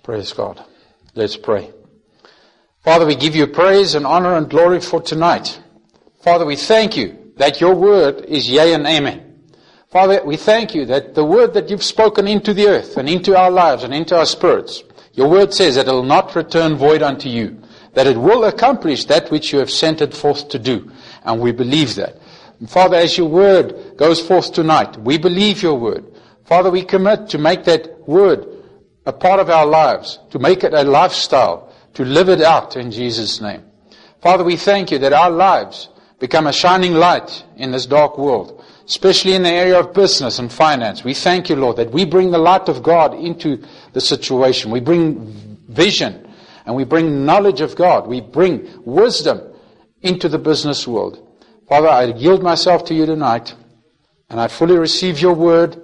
Praise God. Let's pray. Father, we give you praise and honor and glory for tonight. Father, we thank you that your word is yea and amen. Father, we thank you that the word that you've spoken into the earth and into our lives and into our spirits, your word says that it will not return void unto you, that it will accomplish that which you have sent it forth to do. And we believe that. And Father, as your word goes forth tonight, we believe your word. Father, we commit to make that word a part of our lives, to make it a lifestyle, to live it out in Jesus' name. Father, we thank you that our lives become a shining light in this dark world, especially in the area of business and finance. We thank you, Lord, that we bring the light of God into the situation. We bring vision and we bring knowledge of God. We bring wisdom into the business world. Father, I yield myself to you tonight and I fully receive your word.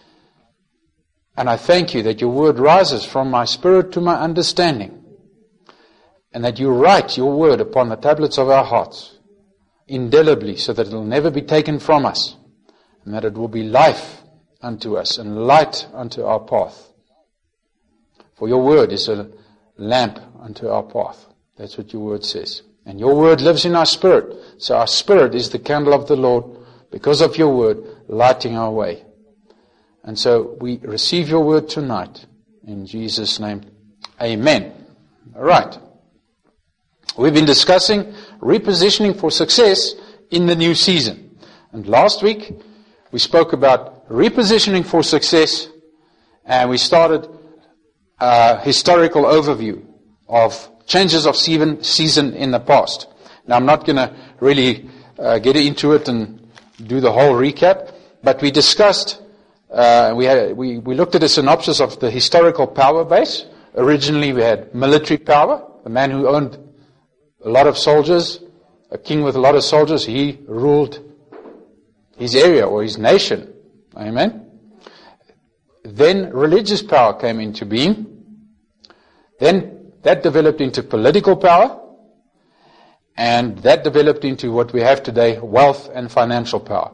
And I thank you that your word rises from my spirit to my understanding. And that you write your word upon the tablets of our hearts, indelibly, so that it will never be taken from us. And that it will be life unto us and light unto our path. For your word is a lamp unto our path. That's what your word says. And your word lives in our spirit. So our spirit is the candle of the Lord, because of your word, lighting our way. And so we receive your word tonight. In Jesus' name, amen. All right. We've been discussing repositioning for success in the new season. And last week, we spoke about repositioning for success, and we started a historical overview of changes of season in the past. Now, I'm not going to really get into it and do the whole recap, but we discussed we looked at a synopsis of the historical power base. Originally we had military power. The man who owned a lot of soldiers, a king with a lot of soldiers, he ruled his area or his nation. Amen. Then religious power came into being. Then that developed into political power. And that developed into what we have today, wealth and financial power.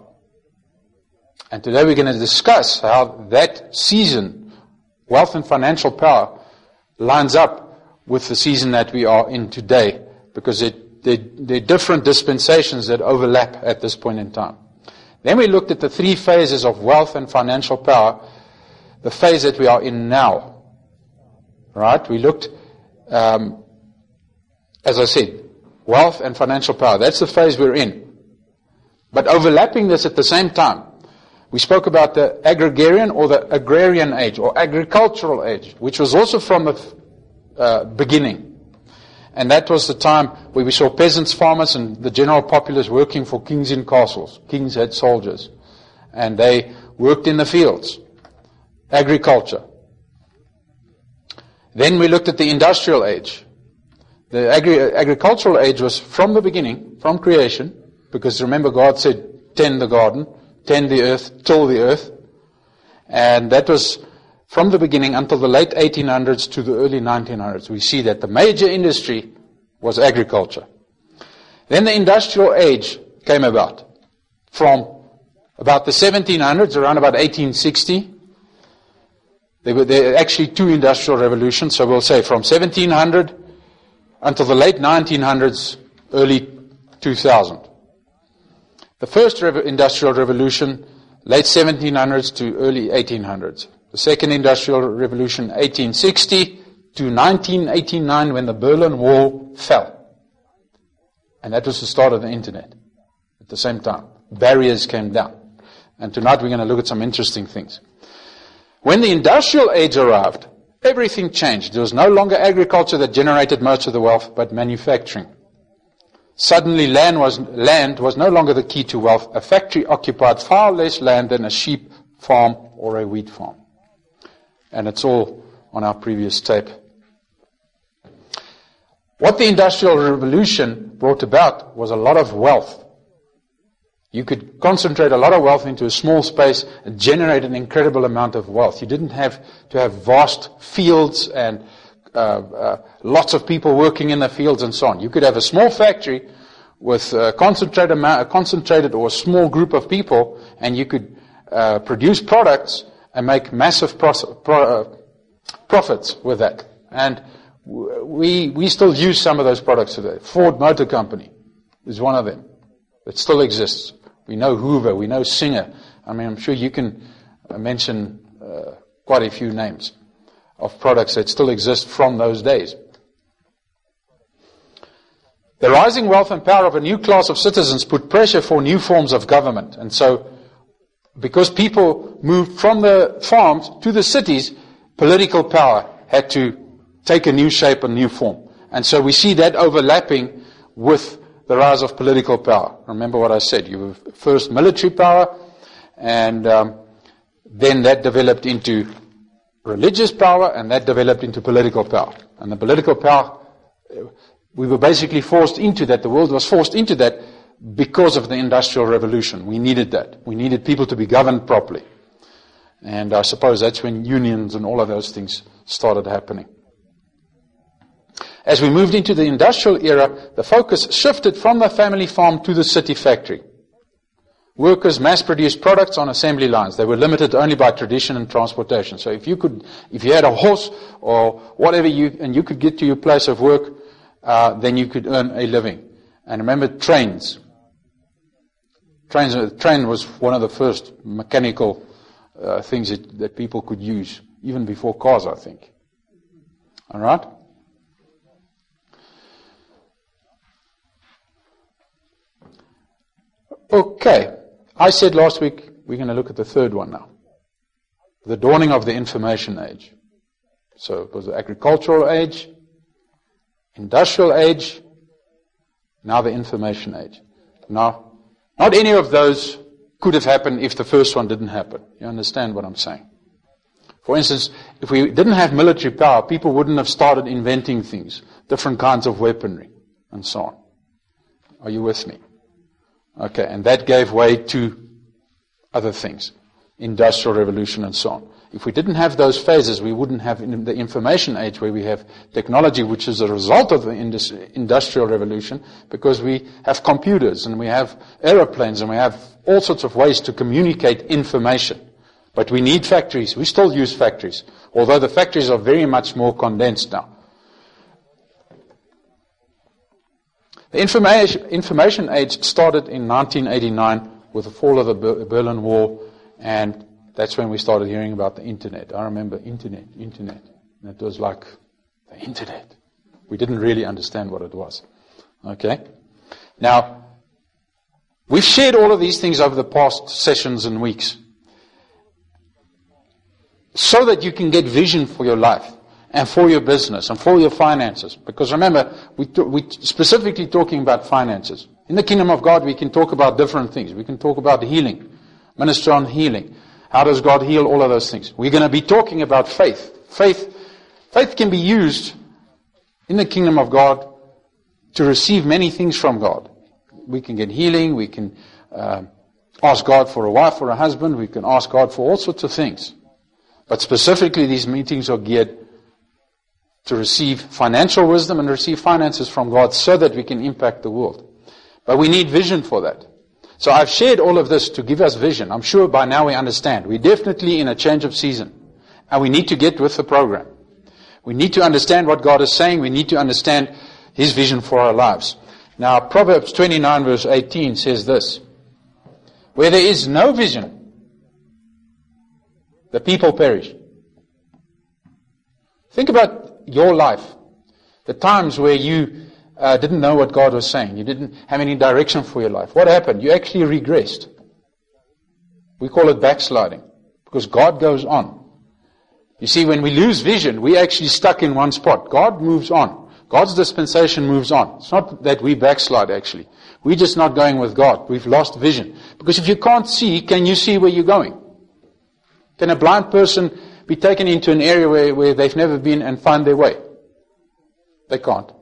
And today we're going to discuss how that season, wealth and financial power, lines up with the season that we are in today, because there are different dispensations that overlap at this point in time. Then we looked at the three phases of wealth and financial power, the phase that we are in now. Right? We looked, as I said, wealth and financial power. That's the phase we're in. But overlapping this at the same time, we spoke about the agrarian or the agrarian age or agricultural age, which was also from the beginning. And that was the time where we saw peasants, farmers, and the general populace working for kings in castles. Kings had soldiers. And they worked in the fields. Agriculture. Then we looked at the industrial age. The agricultural age was from the beginning, from creation, because remember God said, tend the garden. Tend the earth, till the earth. And that was from the beginning until the late 1800s to the early 1900s. We see that the major industry was agriculture. Then the industrial age came about. From about the 1700s, around about 1860. There were actually two industrial revolutions. So we'll say from 1700 until the late 1900s, early 2000. The first industrial revolution, late 1700s to early 1800s. The second industrial revolution, 1860 to 1989, when the Berlin Wall fell. And that was the start of the internet. At the same time, barriers came down. And tonight we're going to look at some interesting things. When the industrial age arrived, everything changed. There was no longer agriculture that generated most of the wealth, but manufacturing. Suddenly land was no longer the key to wealth. A factory occupied far less land than a sheep farm or a wheat farm. And it's all on our previous tape. What the Industrial Revolution brought about was a lot of wealth. You could concentrate a lot of wealth into a small space and generate an incredible amount of wealth. You didn't have to have vast fields and lots of people working in the fields and so on. You could have a small factory with a concentrated or a small group of people, and you could produce products and make massive profits with that. And we still use some of those products today. Ford Motor Company is one of them. It still exists. We know Hoover, we know Singer. I mean, I'm sure you can mention quite a few names of products that still exist from those days. The rising wealth and power of a new class of citizens put pressure for new forms of government. And so, because people moved from the farms to the cities, political power had to take a new shape and new form. And so we see that overlapping with the rise of political power. Remember what I said. You have first military power, and then that developed into religious power, and that developed into political power. And the political power, we were basically forced into that. The world was forced into that because of the Industrial Revolution. We needed that. We needed people to be governed properly. And I suppose that's when unions and all of those things started happening. As we moved into the industrial era, the focus shifted from the family farm to the city factory. Workers mass-produced products on assembly lines. They were limited only by tradition and transportation. So if you had a horse or whatever, and you could get to your place of work, then you could earn a living. And remember trains. Train was one of the first mechanical things that people could use, even before cars, I think. All right? Okay. I said last week we're going to look at the third one now. The dawning of the information age. So it was the agricultural age, industrial age, now the information age. Now, not any of those could have happened if the first one didn't happen. You understand what I'm saying? For instance, if we didn't have military power, people wouldn't have started inventing things, different kinds of weaponry, and so on. Are you with me? Okay, and that gave way to other things, industrial revolution and so on. If we didn't have those phases, we wouldn't have the information age where we have technology, which is a result of the industrial revolution, because we have computers and we have aeroplanes and we have all sorts of ways to communicate information. But we need factories. We still use factories, although the factories are very much more condensed now. The information age started in 1989 with the fall of the Berlin Wall, and that's when we started hearing about the internet. I remember internet. And it was like the internet. We didn't really understand what it was. Okay? Now, we've shared all of these things over the past sessions and weeks so that you can get vision for your life and for your business and for your finances. Because remember, we're specifically talking about finances. In the kingdom of God, we can talk about different things. We can talk about healing, minister on healing. How does God heal? All of those things. We're going to be talking about faith. Faith can be used in the kingdom of God to receive many things from God. We can get healing. We can ask God for a wife or a husband. We can ask God for all sorts of things. But specifically, these meetings are geared to receive financial wisdom and receive finances from God so that we can impact the world. But we need vision for that. So I've shared all of this to give us vision. I'm sure by now we understand. We're definitely in a change of season. And we need to get with the program. We need to understand what God is saying. We need to understand His vision for our lives. Now, Proverbs 29 verse 18 says this: where there is no vision, the people perish. Think about your life. The times where you didn't know what God was saying. You didn't have any direction for your life. What happened? You actually regressed. We call it backsliding. Because God goes on. You see, when we lose vision, we're actually stuck in one spot. God moves on. God's dispensation moves on. It's not that we backslide, actually. We're just not going with God. We've lost vision. Because if you can't see, can you see where you're going? Can a blind person be taken into an area where they've never been and find their way? They can't.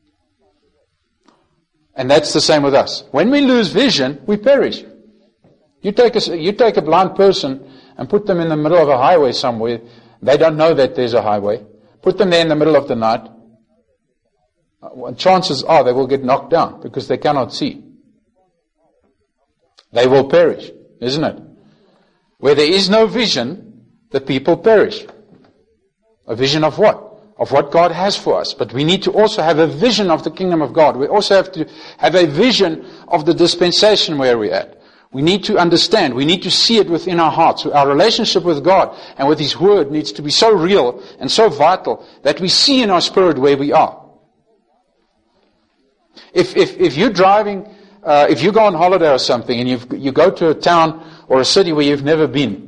And that's the same with us. When we lose vision, we perish. You take a blind person and put them in the middle of a highway somewhere. They don't know that there's a highway. Put them there in the middle of the night. Chances are they will get knocked down because they cannot see. They will perish, isn't it? Where there is no vision, the people perish. A vision of what? of what God has for us. But we need to also have a vision of the kingdom of God. We also have to have a vision of the dispensation where we're at. We need to understand. We need to see it within our hearts. So our relationship with God and with His Word needs to be so real and so vital that we see in our spirit where we are. If you're driving, if you go on holiday or something and you go to a town or a city where you've never been,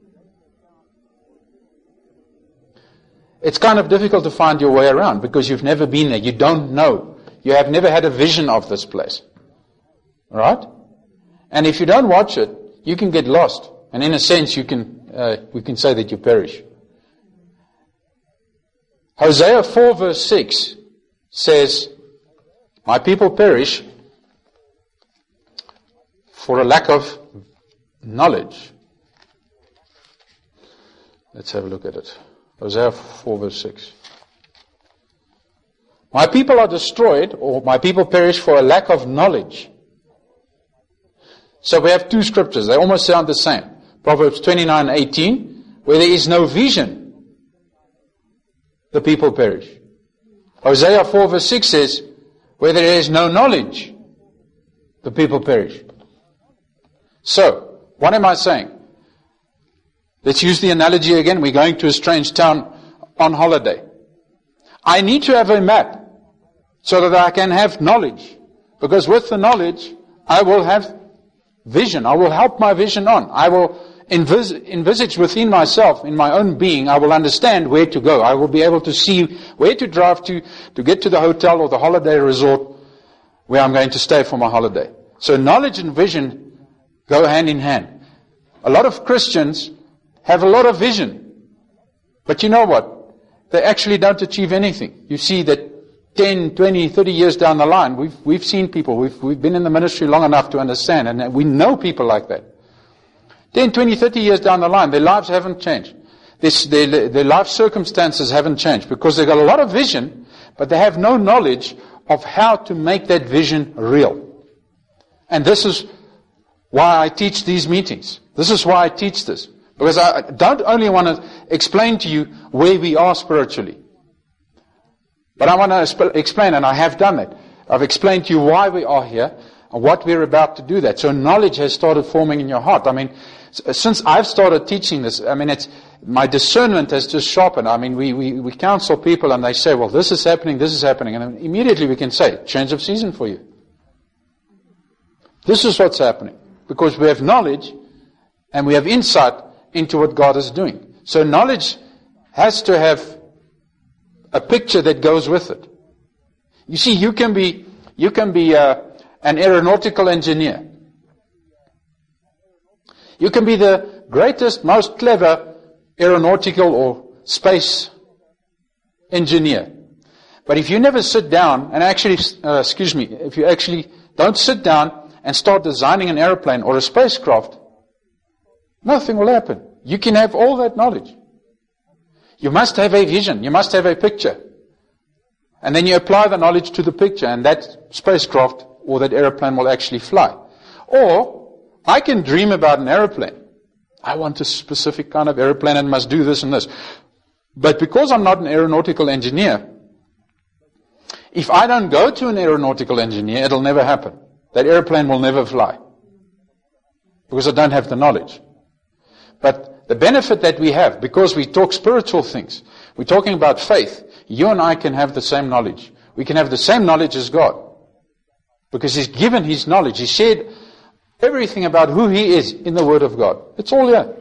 it's kind of difficult to find your way around because you've never been there. You don't know. You have never had a vision of this place. All right? And if you don't watch it, you can get lost. And in a sense, we can say that you perish. Hosea 4 verse 6 says, "My people perish for a lack of knowledge." Let's have a look at it. Hosea 4 verse 6. "My people are destroyed," or "my people perish for a lack of knowledge." So we have two scriptures. They almost sound the same. Proverbs 29:18, "Where there is no vision, the people perish." Hosea 4 verse 6 says, "Where there is no knowledge, the people perish." So, what am I saying? Let's use the analogy again. We're going to a strange town on holiday. I need to have a map so that I can have knowledge. Because with the knowledge, I will have vision. I will help my vision on. I will envisage within myself, in my own being, I will understand where to go. I will be able to see where to drive to get to the hotel or the holiday resort where I'm going to stay for my holiday. So knowledge and vision go hand in hand. A lot of Christians have a lot of vision. But you know what? They actually don't achieve anything. You see that 10, 20, 30 years down the line, we've seen people, we've been in the ministry long enough to understand, and we know people like that. 10, 20, 30 years down the line, their lives haven't changed. Their life circumstances haven't changed because they've got a lot of vision, but they have no knowledge of how to make that vision real. And this is why I teach these meetings. This is why I teach this. Because I don't only want to explain to you where we are spiritually, but I want to explain, and I have done that. I've explained to you why we are here and what we're about to do that. So knowledge has started forming in your heart. I mean, since I've started teaching this, I mean, my discernment has just sharpened. I mean, we counsel people and they say, well, this is happening. And then immediately we can say, change of season for you. This is what's happening. Because we have knowledge and we have insight into what God is doing. So knowledge has to have a picture that goes with it. You see, you can be an aeronautical engineer. You can be the greatest, most clever aeronautical or space engineer. But if you never sit down and actually, if you actually don't sit down and start designing an airplane or a spacecraft, nothing will happen. You can have all that knowledge. You must have a vision. You must have a picture. And then you apply the knowledge to the picture, and that spacecraft or that airplane will actually fly. Or, I can dream about an airplane. I want a specific kind of airplane and must do this and this. But because I'm not an aeronautical engineer, if I don't go to an aeronautical engineer, it'll never happen. That airplane will never fly. Because I don't have the knowledge. But the benefit that we have, because we talk spiritual things, we're talking about faith, you and I can have the same knowledge. We can have the same knowledge as God. Because He's given His knowledge. He shared everything about who He is in the Word of God. It's all here.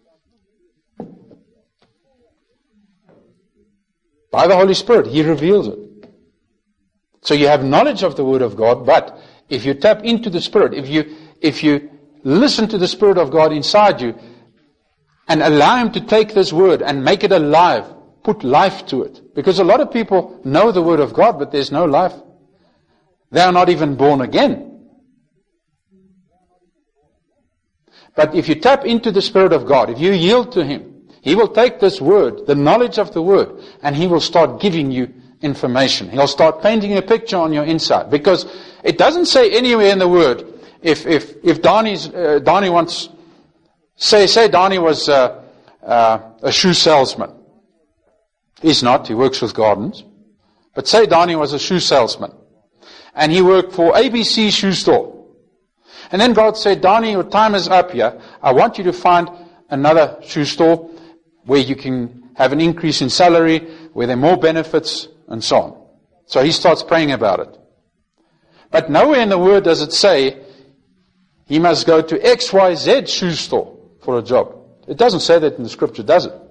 By the Holy Spirit, He reveals it. So you have knowledge of the Word of God, but if you tap into the Spirit, if you listen to the Spirit of God inside you, and allow Him to take this Word and make it alive, put life to it. Because a lot of people know the Word of God, but there's no life. They are not even born again. But if you tap into the Spirit of God, if you yield to Him, He will take this Word, the knowledge of the Word, and He will start giving you information. He'll start painting a picture on your inside. Because it doesn't say anywhere in the Word, if Donnie wants... Say Donnie was a shoe salesman. He's not. He works with gardens. But say Donnie was a shoe salesman. And he worked for ABC Shoe Store. And then God said, Donnie, your time is up here. I want you to find another shoe store where you can have an increase in salary, where there are more benefits, and so on. So he starts praying about it. But nowhere in the Word does it say he must go to XYZ shoe store for a job. It doesn't say that in the Scripture, does it?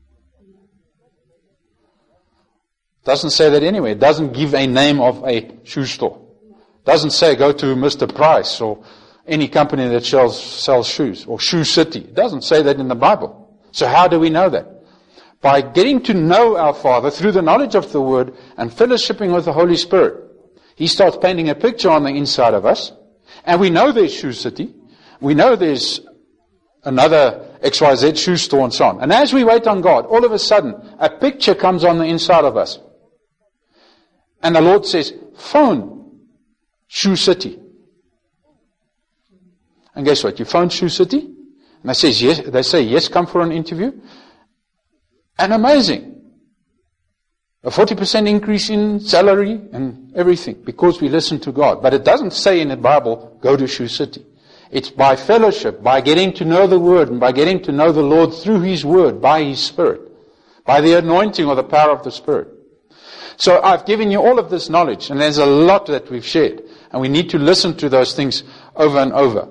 It doesn't say that anywhere. It doesn't give a name of a shoe store. It doesn't say go to Mr. Price or any company that sells shoes, or Shoe City. It doesn't say that in the Bible. So how do we know that? By getting to know our Father through the knowledge of the Word and fellowshipping with the Holy Spirit. He starts painting a picture on the inside of us. And we know there's Shoe City. We know there's another XYZ shoe store and so on. And as we wait on God, all of a sudden, a picture comes on the inside of us. And the Lord says, phone Shoe City. And guess what? You phone Shoe City? And they say, yes, come for an interview. And amazing. A 40% increase in salary and everything because we listen to God. But it doesn't say in the Bible, go to Shoe City. It's by fellowship, by getting to know the Word and by getting to know the Lord through His Word, by His Spirit, by the anointing or the power of the Spirit. So I've given you all of this knowledge, and there's a lot that we've shared. And we need to listen to those things over and over.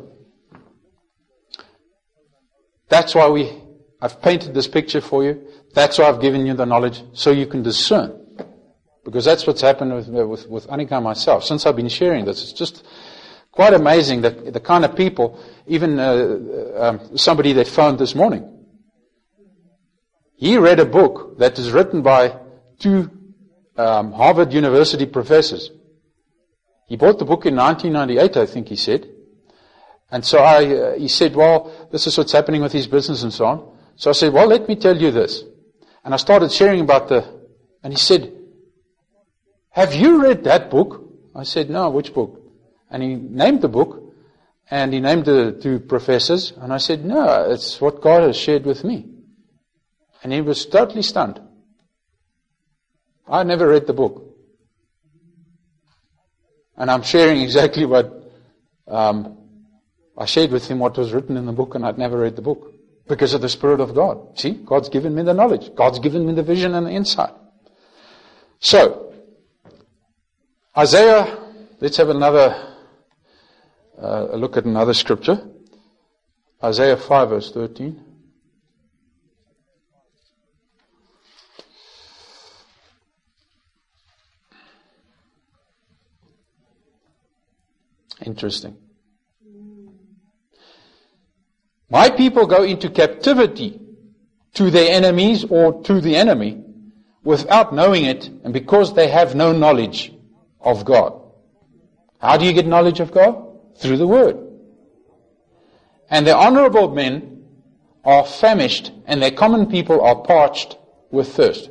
That's why I've painted this picture for you. That's why I've given you the knowledge, so you can discern. Because that's what's happened with Annika and myself. Since I've been sharing this, it's just quite amazing that the kind of people, even somebody that phoned this morning, he read a book that is written by two Harvard University professors. He bought the book in 1998, I think he said. And so he said, well, this is what's happening with his business and so on. So I said, well, let me tell you this. And I started sharing about and he said, have you read that book? I said, no, which book? And he named the book, and he named the two professors, and I said, no, it's what God has shared with me. And he was totally stunned. I never read the book. And I'm sharing exactly what, I shared with him what was written in the book, and I'd never read the book. Because of the Spirit of God. See, God's given me the knowledge. God's given me the vision and the insight. So, Isaiah, let's have another a look at another scripture. Isaiah 5 verse 13. Interesting. My people go into captivity to their enemies or to the enemy without knowing it, and because they have no knowledge of God. How do you get knowledge of God? Through the Word. And the honorable men are famished, and their common people are parched with thirst.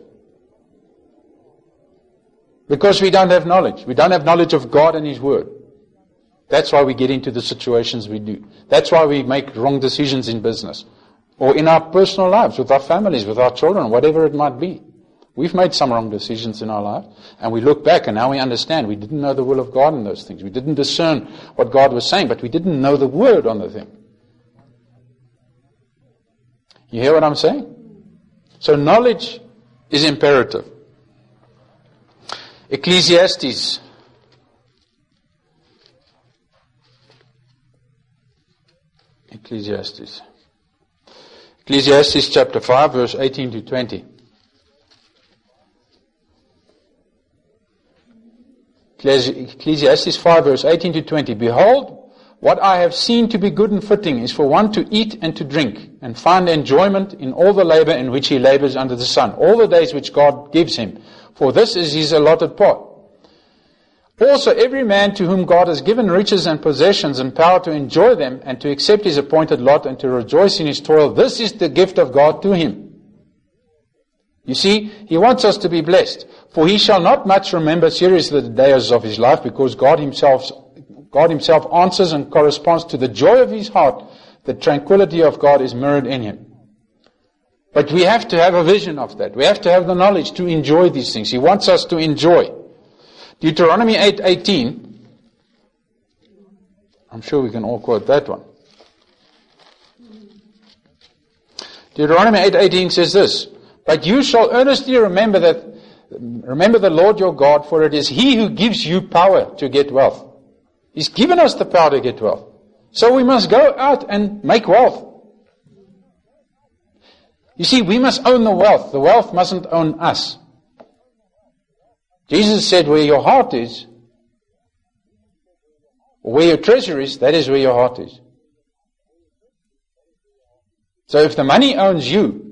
Because we don't have knowledge. We don't have knowledge of God and His Word. That's why we get into the situations we do. That's why we make wrong decisions in business. Or in our personal lives, with our families, with our children, whatever it might be. We've made some wrong decisions in our life, and we look back and now we understand we didn't know the will of God in those things. We didn't discern what God was saying, but we didn't know the Word on the thing. You hear what I'm saying? So knowledge is imperative. Ecclesiastes. Ecclesiastes chapter 5 verse 18 to 20. Ecclesiastes 5 verse 18 to 20. Behold, what I have seen to be good and fitting is for one to eat and to drink, and find enjoyment in all the labor in which he labors under the sun, all the days which God gives him. For this is his allotted part. Also every man to whom God has given riches and possessions and power to enjoy them, and to accept his appointed lot and to rejoice in his toil, this is the gift of God to him. You see, He wants us to be blessed. For he shall not much remember seriously the days of his life, because God himself answers and corresponds to the joy of his heart. The tranquility of God is mirrored in him. But we have to have a vision of that. We have to have the knowledge to enjoy these things. He wants us to enjoy. Deuteronomy 8:18. I'm sure we can all quote that one. Deuteronomy 8:18 says this, "But you shall earnestly remember the Lord your God, for it is He who gives you power to get wealth." He's given us the power to get wealth. So we must go out and make wealth. You see, we must own the wealth. The wealth mustn't own us. Jesus said, where your heart is, or where your treasure is, that is where your heart is. So if the money owns you,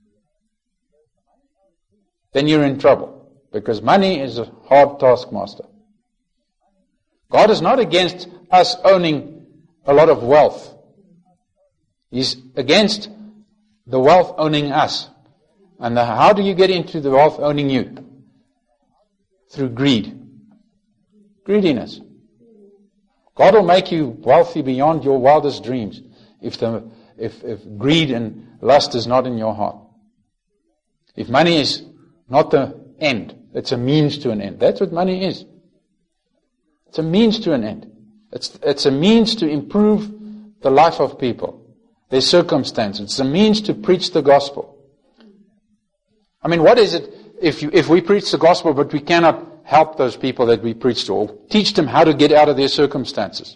then you're in trouble. Because money is a hard taskmaster. God is not against us owning a lot of wealth. He's against the wealth owning us. And how do you get into the wealth owning you? Through greed. Greediness. God will make you wealthy beyond your wildest dreams if greed and lust is not in your heart. If money is not the end, it's a means to an end. That's what money is. It's a means to an end. It's a means to improve the life of people, their circumstances. It's a means to preach the gospel. I mean, what is it if we preach the gospel but we cannot help those people that we preach to, or teach them how to get out of their circumstances?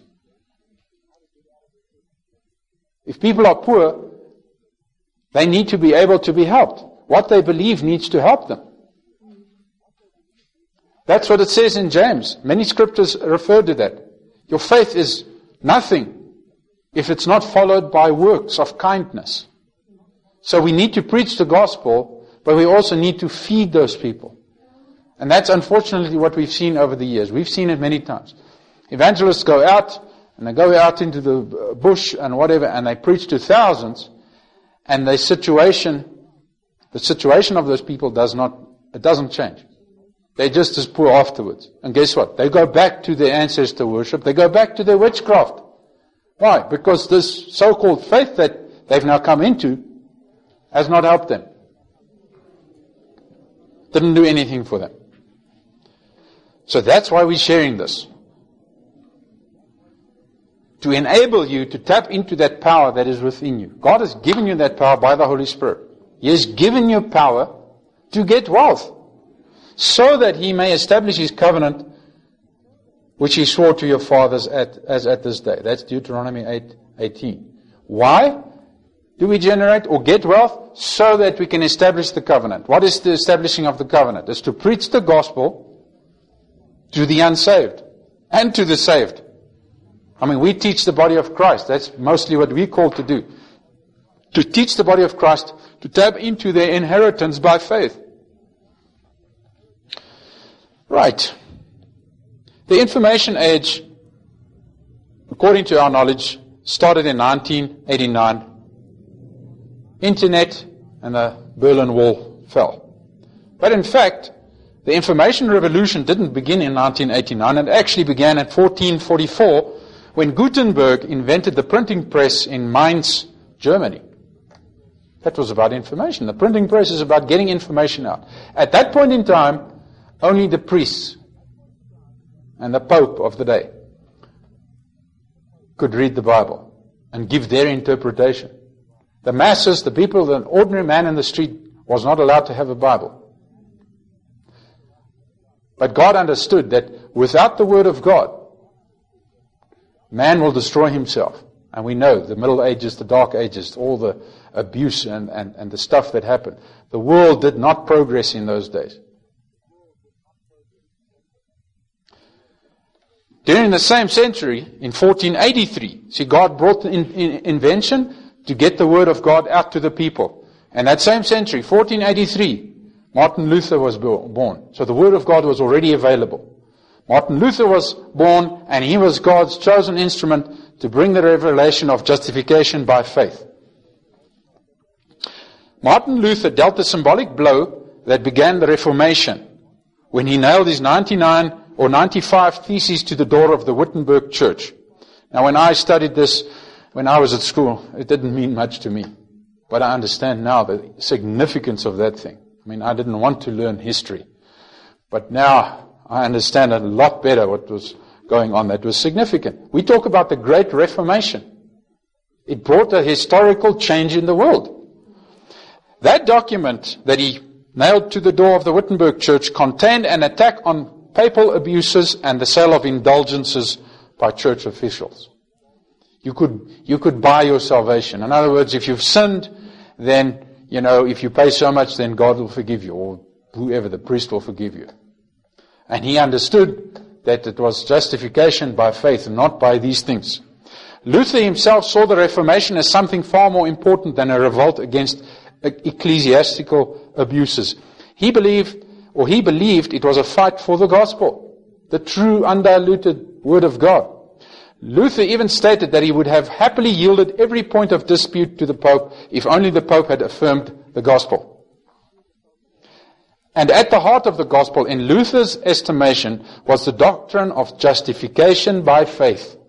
If people are poor, they need to be able to be helped. What they believe needs to help them. That's what it says in James. Many scriptures refer to that. Your faith is nothing if it's not followed by works of kindness. So we need to preach the gospel, but we also need to feed those people. And that's unfortunately what we've seen over the years. We've seen it many times. Evangelists go out, and they go out into the bush and whatever, and they preach to thousands, and the situation of those people doesn't change. They're just as poor afterwards. And guess what? They go back to their ancestor worship. They go back to their witchcraft. Why? Because this so-called faith that they've now come into has not helped them. Didn't do anything for them. So that's why we're sharing this. To enable you to tap into that power that is within you. God has given you that power by the Holy Spirit. He has given you power to get wealth, so that He may establish His covenant, which He swore to your fathers as at this day. That's Deuteronomy 8:18. Why do we generate or get wealth? So that we can establish the covenant. What is the establishing of the covenant? It's to preach the gospel to the unsaved and to the saved. I mean, we teach the body of Christ. That's mostly what we're called to do. To teach the body of Christ to tap into their inheritance by faith. Right. The information age, according to our knowledge, started in 1989. Internet and the Berlin Wall fell. But in fact, the information revolution didn't begin in 1989. It actually began in 1444 when Gutenberg invented the printing press in Mainz, Germany. That was about information. The printing press is about getting information out. At that point in time, only the priests and the Pope of the day could read the Bible and give their interpretation. The masses, the people, the ordinary man in the street was not allowed to have a Bible. But God understood that without the Word of God, man will destroy himself. And we know the Middle Ages, the Dark Ages, all the abuse and the stuff that happened. The world did not progress in those days. During the same century, in 1483, see, God brought the invention to get the Word of God out to the people. And that same century, 1483, Martin Luther was born. So the Word of God was already available. Martin Luther was born, and he was God's chosen instrument to bring the revelation of justification by faith. Martin Luther dealt the symbolic blow that began the Reformation when he nailed his 99 or 95 theses to the door of the Wittenberg church. Now, when I studied this when I was at school, it didn't mean much to me. But I understand now the significance of that thing. I mean, I didn't want to learn history. But now I understand a lot better what was going on that was significant. We talk about the Great Reformation. It brought a historical change in the world. That document that he nailed to the door of the Wittenberg Church contained an attack on papal abuses and the sale of indulgences by church officials. You could buy your salvation. In other words, if you've sinned, then, if you pay so much, then God will forgive you, or whoever, the priest will forgive you. And he understood that it was justification by faith and not by these things. Luther himself saw the Reformation as something far more important than a revolt against ecclesiastical abuses. He believed it was a fight for the gospel, the true, undiluted word of God. Luther even stated that he would have happily yielded every point of dispute to the Pope if only the Pope had affirmed the gospel. And at the heart of the gospel, in Luther's estimation, was the doctrine of justification by faith.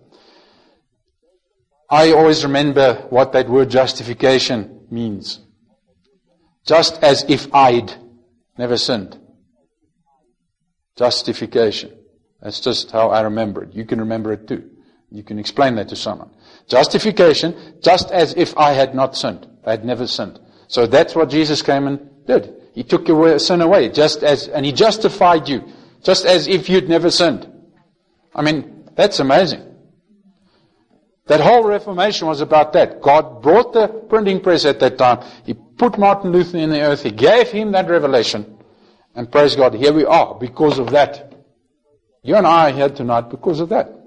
I always remember what that word justification means. Just as if I'd never sinned. Justification. That's just how I remember it. You can remember it too. You can explain that to someone. Justification, just as if I had not sinned. I had never sinned. So that's what Jesus came and did. He took your sin away, and He justified you, just as if you'd never sinned. I mean, that's amazing. That whole Reformation was about that. God brought the printing press at that time. He put Martin Luther in the earth. He gave him that revelation. And praise God, here we are because of that. You and I are here tonight because of that.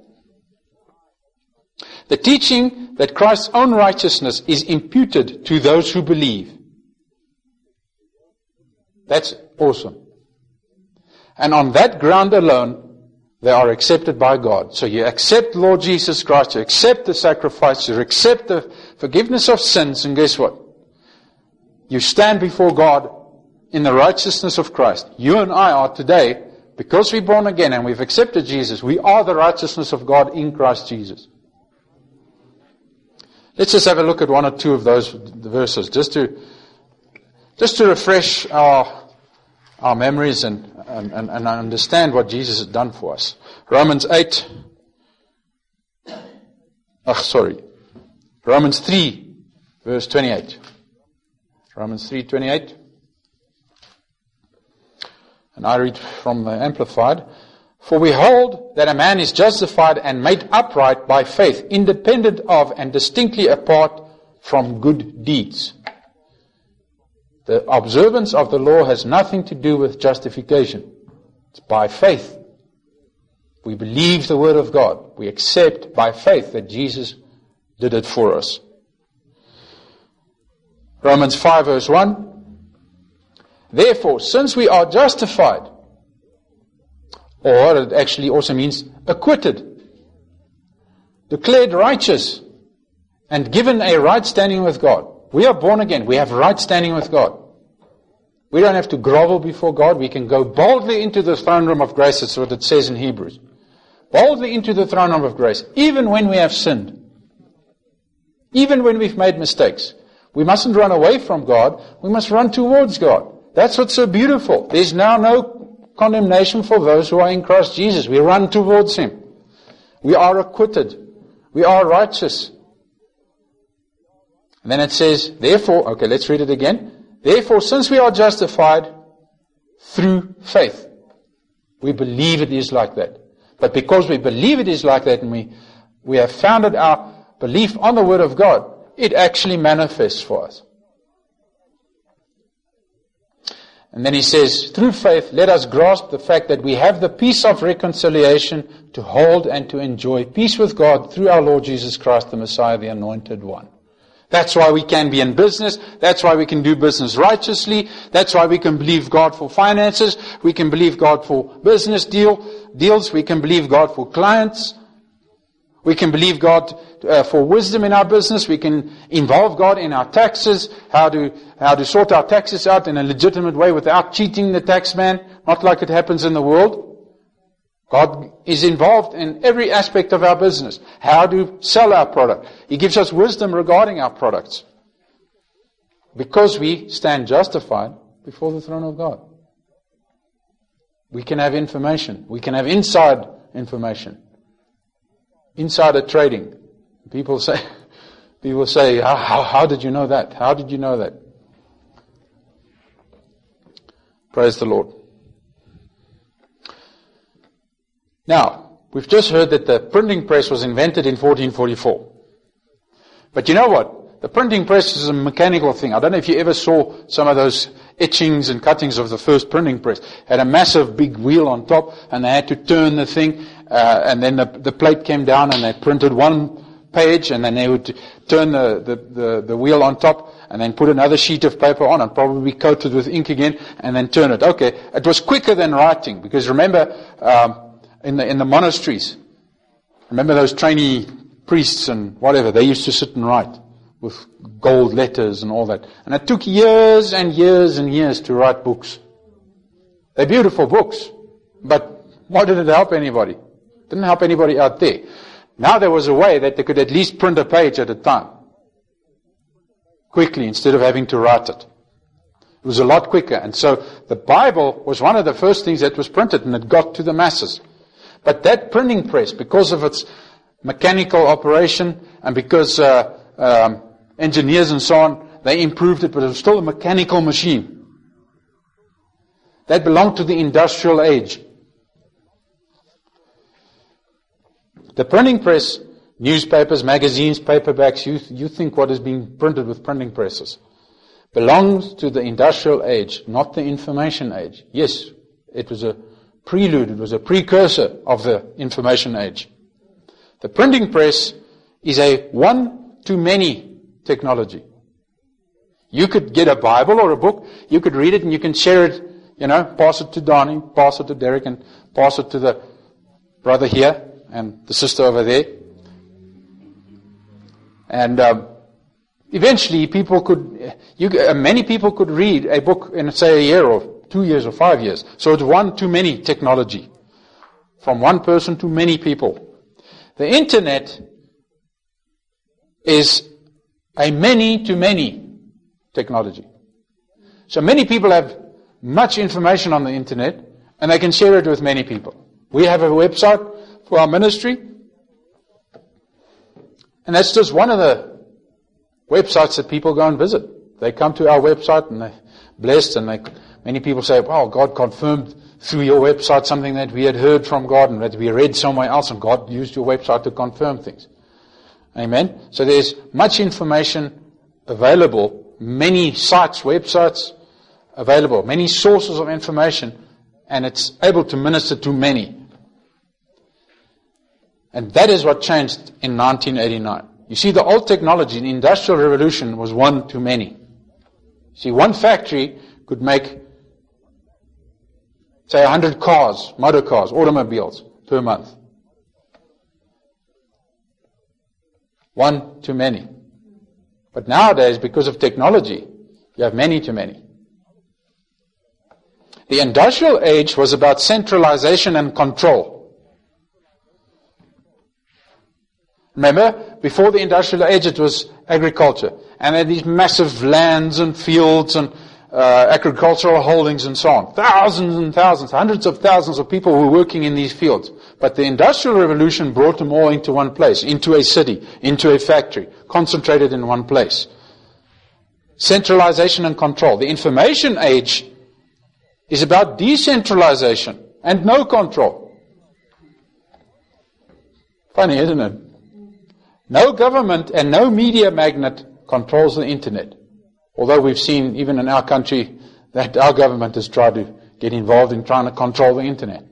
The teaching that Christ's own righteousness is imputed to those who believe. That's awesome. And on that ground alone, they are accepted by God. So you accept Lord Jesus Christ, you accept the sacrifice, you accept the forgiveness of sins, and guess what? You stand before God in the righteousness of Christ. You and I are today, because we're born again and we've accepted Jesus, we are the righteousness of God in Christ Jesus. Let's just have a look at one or two of those verses, just to refresh our memories and understand what Jesus has done for us. Romans 3, verse 28. Romans 3:28. And I read from the Amplified. For we hold that a man is justified and made upright by faith, independent of and distinctly apart from good deeds. The observance of the law has nothing to do with justification. It's by faith. We believe the word of God. We accept by faith that Jesus did it for us. Romans 5 verse 1. Therefore, since we are justified, or it actually also means acquitted, declared righteous, and given a right standing with God. We are born again. We have right standing with God. We don't have to grovel before God. We can go boldly into the throne room of grace. That's what it says in Hebrews. Boldly into the throne room of grace, even when we have sinned. Even when we've made mistakes. We mustn't run away from God. We must run towards God. That's what's so beautiful. There's now no condemnation for those who are in Christ Jesus. We run towards Him. We are acquitted. We are righteous. And then it says, therefore, okay, let's read it again. Therefore, since we are justified through faith, we believe it is like that. But because we believe it is like that, and we have founded our belief on the Word of God, it actually manifests for us. And then he says, through faith, let us grasp the fact that we have the peace of reconciliation to hold and to enjoy peace with God through our Lord Jesus Christ, the Messiah, the Anointed One. That's why we can be in business. That's why we can do business righteously. That's why we can believe God for finances. We can believe God for business deals. We can believe God for clients. We can believe God for wisdom in our business. We can involve God in our taxes, how to sort our taxes out in a legitimate way without cheating the tax man, not like it happens in the world. God is involved in every aspect of our business. How to sell our product. He gives us wisdom regarding our products. because we stand justified before the throne of God. We can have information. We can have inside information. Insider trading. People say, how did you know that? How did you know that? Praise the Lord. Now, we've just heard that the printing press was invented in 1444. But you know what? The printing press is a mechanical thing. I don't know if you ever saw some of those etchings and cuttings of the first printing press. It had a massive big wheel on top, and they had to turn the thing, and then the plate came down, and they printed one page, and then they would turn the wheel on top, and then put another sheet of paper on, and probably coat it with ink again, and then turn it. Okay, it was quicker than writing, because remember, in the monasteries, remember those trainee priests and whatever, they used to sit and write with gold letters and all that. And it took years and years and years to write books. They're beautiful books, but why did it help anybody? It didn't help anybody out there. Now there was a way that they could at least print a page at a time, quickly, instead of having to write it. It was a lot quicker. And so the Bible was one of the first things that was printed, and it got to the masses. But that printing press, because of its mechanical operation, and because engineers and so on, they improved it, but it was still a mechanical machine. That belonged to the industrial age. The printing press, newspapers, magazines, paperbacks, you think what is being printed with printing presses, belongs to the industrial age, not the information age. Yes, it was a prelude, it was a precursor of the information age. The printing press is a one-to-many technology. You could get a Bible or a book, you could read it and you can share it, pass it to Donnie, pass it to Derek, and pass it to the brother here and the sister over there. And eventually many people could read a book in, say, a year or 2 years or 5 years. So it's one-to-many technology. From one person to many people. The internet is a many-to-many technology. So many people have much information on the internet, and they can share it with many people. We have a website for our ministry, and that's just one of the websites that people go and visit. They come to our website and they're blessed, and many people say, wow, God confirmed through your website something that we had heard from God and that we read somewhere else, and God used your website to confirm things. Amen? So there's much information available, many sites, websites available, many sources of information, and it's able to minister to many. And that is what changed in 1989. You see, the old technology, the Industrial Revolution, was one to many. See, one factory could make, say, 100 cars, motor cars, automobiles per month. One to many. But nowadays, because of technology, you have many to many. The industrial age was about centralization and control. Remember, before the industrial age, it was agriculture. And there are these massive lands and fields and agricultural holdings and so on. Thousands and thousands, hundreds of thousands of people were working in these fields. But the Industrial Revolution brought them all into one place, into a city, into a factory, concentrated in one place. Centralization and control. The information age is about decentralization and no control. Funny, isn't it? No government and no media magnate controls the internet. Although we've seen, even in our country, that our government has tried to get involved in trying to control the internet.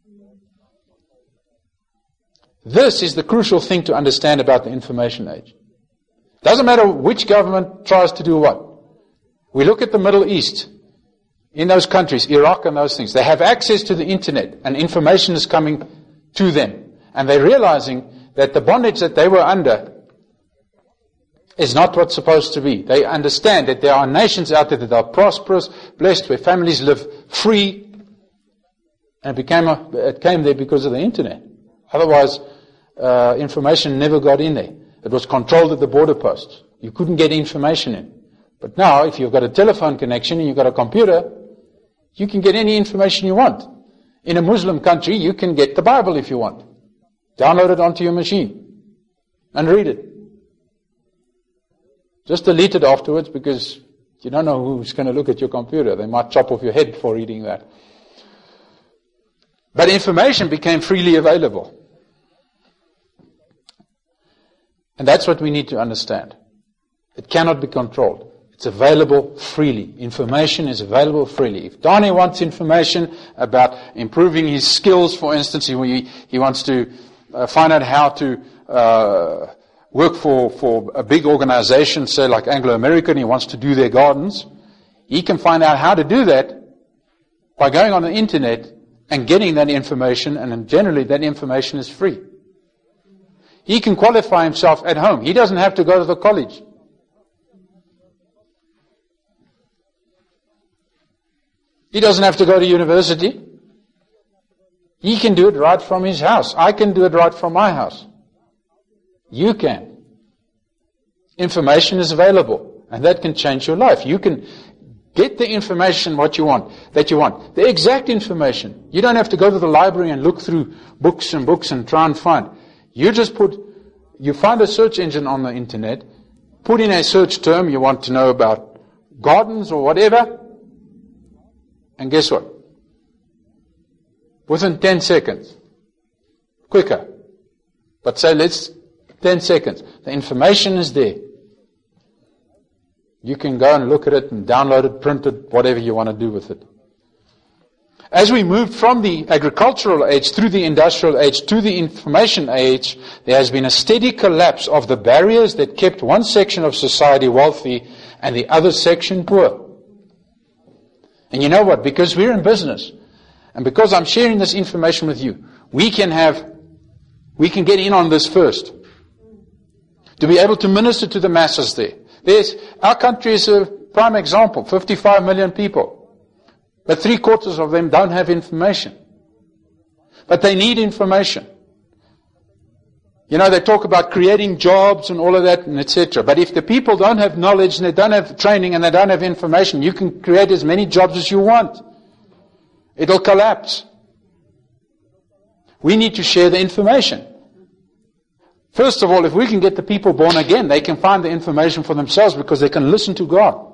This is the crucial thing to understand about the information age. Doesn't matter which government tries to do what. We look at the Middle East, in those countries, Iraq and those things. They have access to the internet, and information is coming to them. And they're realizing that the bondage that they were under is not what's supposed to be. They understand that there are nations out there that are prosperous, blessed, where families live free, and it came there because of the internet. Otherwise, information never got in there. It was controlled at the border posts. You couldn't get information in. But now, if you've got a telephone connection and you've got a computer, you can get any information you want. In a Muslim country, you can get the Bible if you want. Download it onto your machine and read it. Just delete it afterwards because you don't know who's going to look at your computer. They might chop off your head for reading that. But information became freely available. And that's what we need to understand. It cannot be controlled. It's available freely. Information is available freely. If Donnie wants information about improving his skills, for instance, he wants to find out how to work for a big organization, say like Anglo American, he wants to do their gardens, he can find out how to do that by going on the internet and getting that information, and then generally that information is free. He can qualify himself at home. He doesn't have to go to the college. He doesn't have to go to university. He can do it right from his house. I can do it right from my house. You can. Information is available, and that can change your life. You can get the information that you want. The exact information. You don't have to go to the library and look through books and try and find. You find a search engine on the internet, put in a search term you want to know about gardens or whatever, and guess what? Within 10 seconds. Quicker. But say 10 seconds. The information is there. You can go and look at it and download it, print it, whatever you want to do with it. As we moved from the agricultural age through the industrial age to the information age, there has been a steady collapse of the barriers that kept one section of society wealthy and the other section poor. And you know what? Because we're in business, and because I'm sharing this information with you, we can get in on this first. To be able to minister to the masses there. Our country is a prime example, 55 million people. But 3/4 of them don't have information. But they need information. You know, they talk about creating jobs and all of that, and etc. But if the people don't have knowledge, and they don't have training, and they don't have information, you can create as many jobs as you want. It'll collapse. We need to share the information. First of all, if we can get the people born again, they can find the information for themselves because they can listen to God.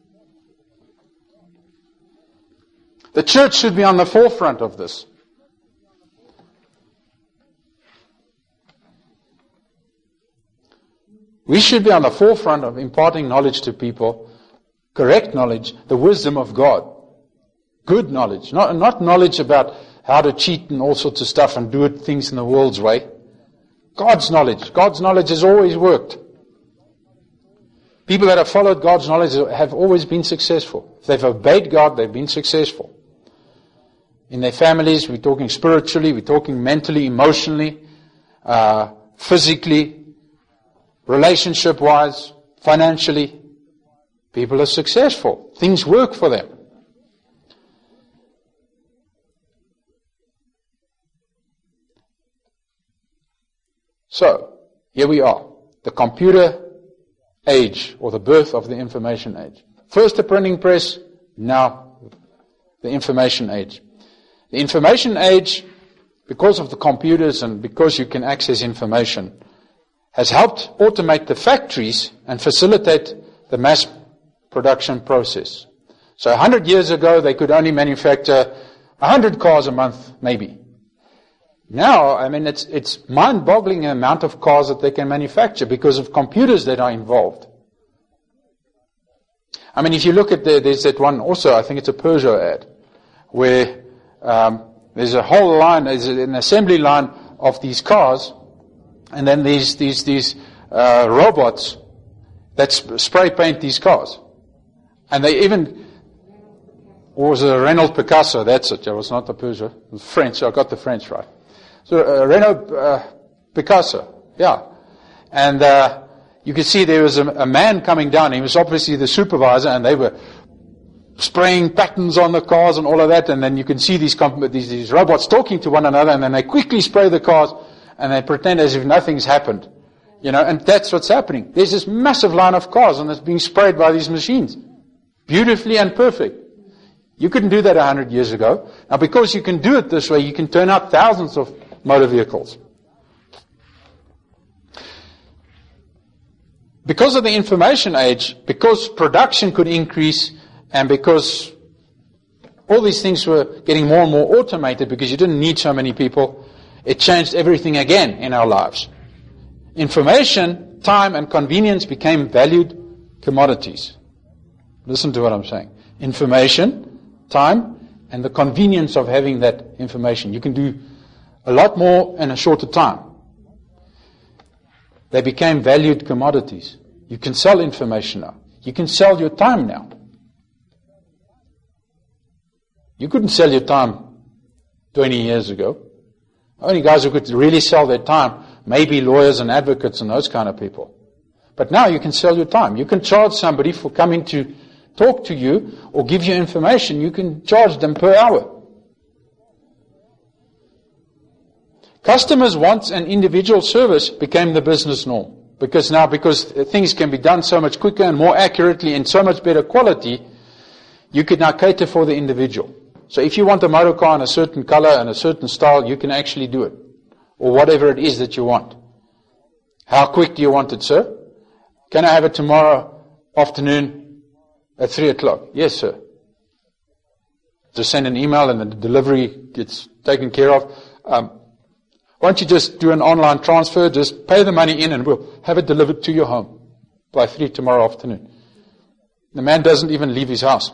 The church should be on the forefront of this. We should be on the forefront of imparting knowledge to people, correct knowledge, the wisdom of God. Good knowledge, not knowledge about how to cheat and all sorts of stuff and do things in the world's way. God's knowledge. God's knowledge has always worked. People that have followed God's knowledge have always been successful. If they've obeyed God, they've been successful. In their families, we're talking spiritually, we're talking mentally, emotionally, physically, relationship-wise, financially. People are successful. Things work for them. So, here we are. The computer age, or the birth of the information age. First the printing press, now the information age. The information age, because of the computers and because you can access information, has helped automate the factories and facilitate the mass production process. So 100 years ago, they could only manufacture 100 cars a month, maybe. Now, I mean, it's mind-boggling the amount of cars that they can manufacture because of computers that are involved. I mean, if you look at there's that one also, I think it's a Peugeot ad, where there's a whole line, there's an assembly line of these cars, and then these robots that spray paint these cars. And they even, or was it a Renault Picasso? That's it. It was not the Peugeot. It was French. I got the French right. So Renault Picasso, yeah. And you could see there was a man coming down. He was obviously the supervisor, and they were spraying patterns on the cars and all of that. And then you can see these robots talking to one another, and then they quickly spray the cars, and they pretend as if nothing's happened. And that's what's happening. There's this massive line of cars and it's being sprayed by these machines. Beautifully and perfect. You couldn't do that 100 years ago. Now because you can do it this way, you can turn out thousands of motor vehicles. Because of the information age, because production could increase, and because all these things were getting more and more automated because you didn't need so many people, it changed everything again in our lives. Information, time, and convenience became valued commodities. Listen to what I'm saying. Information, time, and the convenience of having that information. You can do a lot more in a shorter time. They became valued commodities. You can sell information now. You can sell your time now. You couldn't sell your time 20 years ago. Only guys who could really sell their time, maybe lawyers and advocates and those kind of people. But now you can sell your time. You can charge somebody for coming to talk to you or give you information. You can charge them per hour. Customers' wants and individual service became the business norm. Because things can be done so much quicker and more accurately and so much better quality, you could now cater for the individual. So if you want a motor car in a certain color and a certain style, you can actually do it. Or whatever it is that you want. How quick do you want it, sir? Can I have it tomorrow afternoon at 3 o'clock? Yes, sir. Just send an email and the delivery gets taken care of. Why don't you just do an online transfer, just pay the money in and we'll have it delivered to your home by 3 tomorrow afternoon. The man doesn't even leave his house.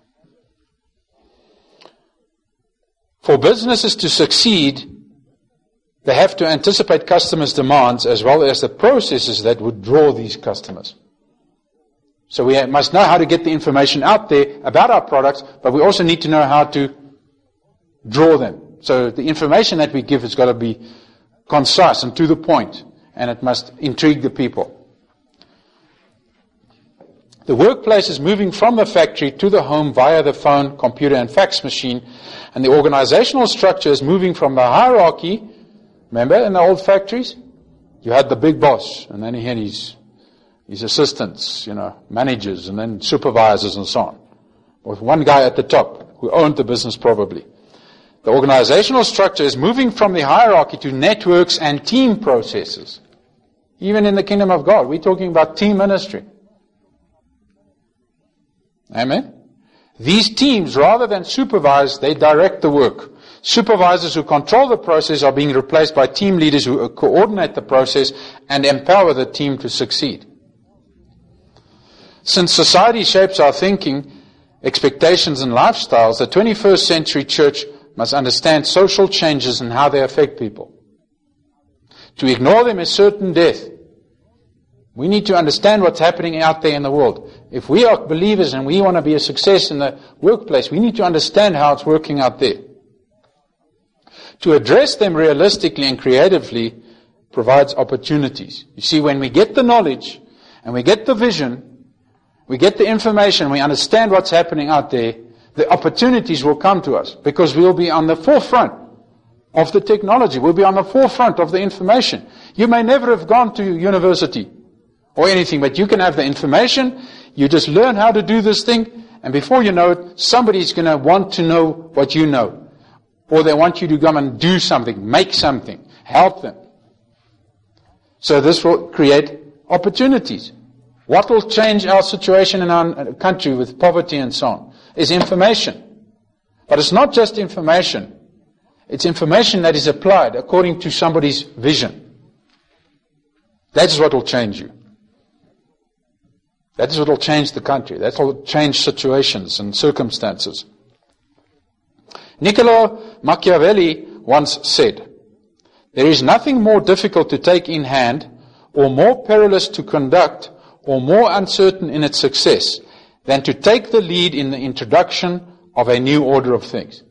For businesses to succeed, they have to anticipate customers' demands as well as the processes that would draw these customers. So we must know how to get the information out there about our products, but we also need to know how to draw them. So the information that we give has got to be concise and to the point, and it must intrigue the people. The workplace is moving from the factory to the home via the phone, computer, and fax machine, and the organizational structure is moving from the hierarchy. Remember in the old factories? You had the big boss, and then he had his assistants, managers, and then supervisors and so on. With one guy at the top who owned the business probably. The organizational structure is moving from the hierarchy to networks and team processes. Even in the kingdom of God, we're talking about team ministry. Amen? These teams, rather than supervise, they direct the work. Supervisors who control the process are being replaced by team leaders who coordinate the process and empower the team to succeed. Since society shapes our thinking, expectations and lifestyles, the 21st century church must understand social changes and how they affect people. To ignore them is certain death. We need to understand what's happening out there in the world. If we are believers and we want to be a success in the workplace, we need to understand how it's working out there. To address them realistically and creatively provides opportunities. You see, when we get the knowledge and we get the vision, we get the information, we understand what's happening out there, the opportunities will come to us because we'll be on the forefront of the technology. We'll be on the forefront of the information. You may never have gone to university or anything, but you can have the information. You just learn how to do this thing, and before you know it, somebody's going to want to know what you know. Or they want you to come and do something, make something, help them. So this will create opportunities. What will change our situation in our country with poverty and so on is information. But it's not just information. It's information that is applied according to somebody's vision. That is what will change you. That is what will change the country. That will change situations and circumstances. Niccolo Machiavelli once said, "There is nothing more difficult to take in hand, or more perilous to conduct, or more uncertain in its success, than to take the lead in the introduction of a new order of things."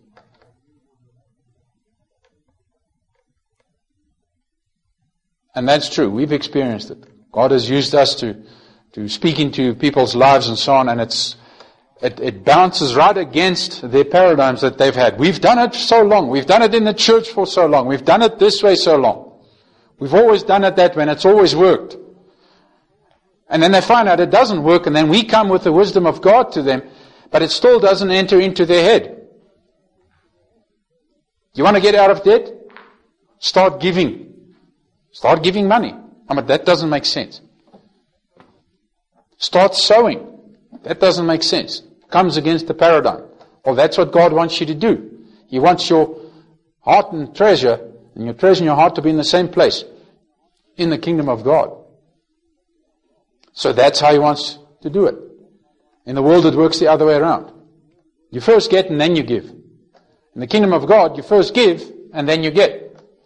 And that's true. We've experienced it. God has used us to speak into people's lives and so on, and it bounces right against their paradigms that they've had. We've done it so long. We've done it in the church for so long. We've done it this way so long. We've always done it that way, and it's always worked. And then they find out it doesn't work, and then we come with the wisdom of God to them, but it still doesn't enter into their head. You want to get out of debt? Start giving. Start giving money. I mean, that doesn't make sense. Start sowing. That doesn't make sense. Comes against the paradigm. Well, that's what God wants you to do. He wants your heart and treasure, and your treasure and your heart to be in the same place, in the kingdom of God. So that's how He wants to do it. In the world, it works the other way around. You first get and then you give. In the kingdom of God, you first give and then you get.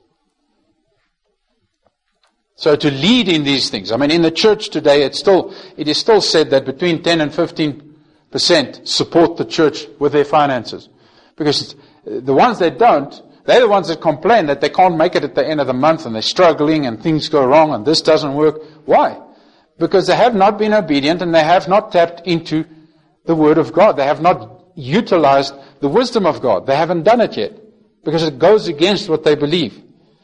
So to lead in these things, I mean, in the church today, it is still said that between 10 and 15% support the church with their finances. Because the ones that don't, they're the ones that complain that they can't make it at the end of the month and they're struggling and things go wrong and this doesn't work. Why? Because they have not been obedient and they have not tapped into the Word of God. They have not utilized the wisdom of God. They haven't done it yet because it goes against what they believe.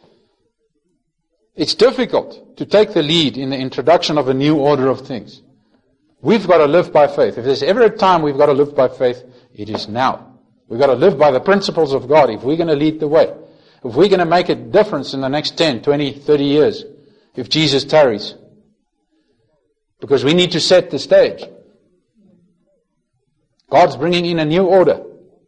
It's difficult to take the lead in the introduction of a new order of things. We've got to live by faith. If there's ever a time we've got to live by faith, it is now. We've got to live by the principles of God if we're going to lead the way. If we're going to make a difference in the next 10, 20, 30 years, if Jesus tarries. Because we need to set the stage. God's bringing in a new order.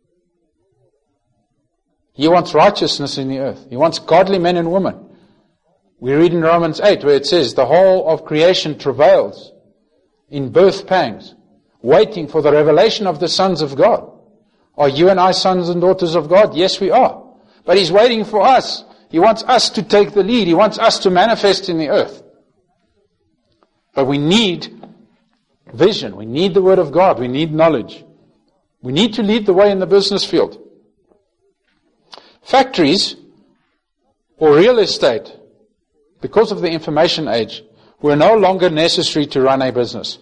He wants righteousness in the earth. He wants godly men and women. We read in Romans 8 where it says, the whole of creation travails in birth pangs, waiting for the revelation of the sons of God. Are you and I sons and daughters of God? Yes, we are. But He's waiting for us. He wants us to take the lead. He wants us to manifest in the earth. But we need vision. We need the Word of God. We need knowledge. We need to lead the way in the business field. Factories or real estate, because of the information age, were no longer necessary to run a business.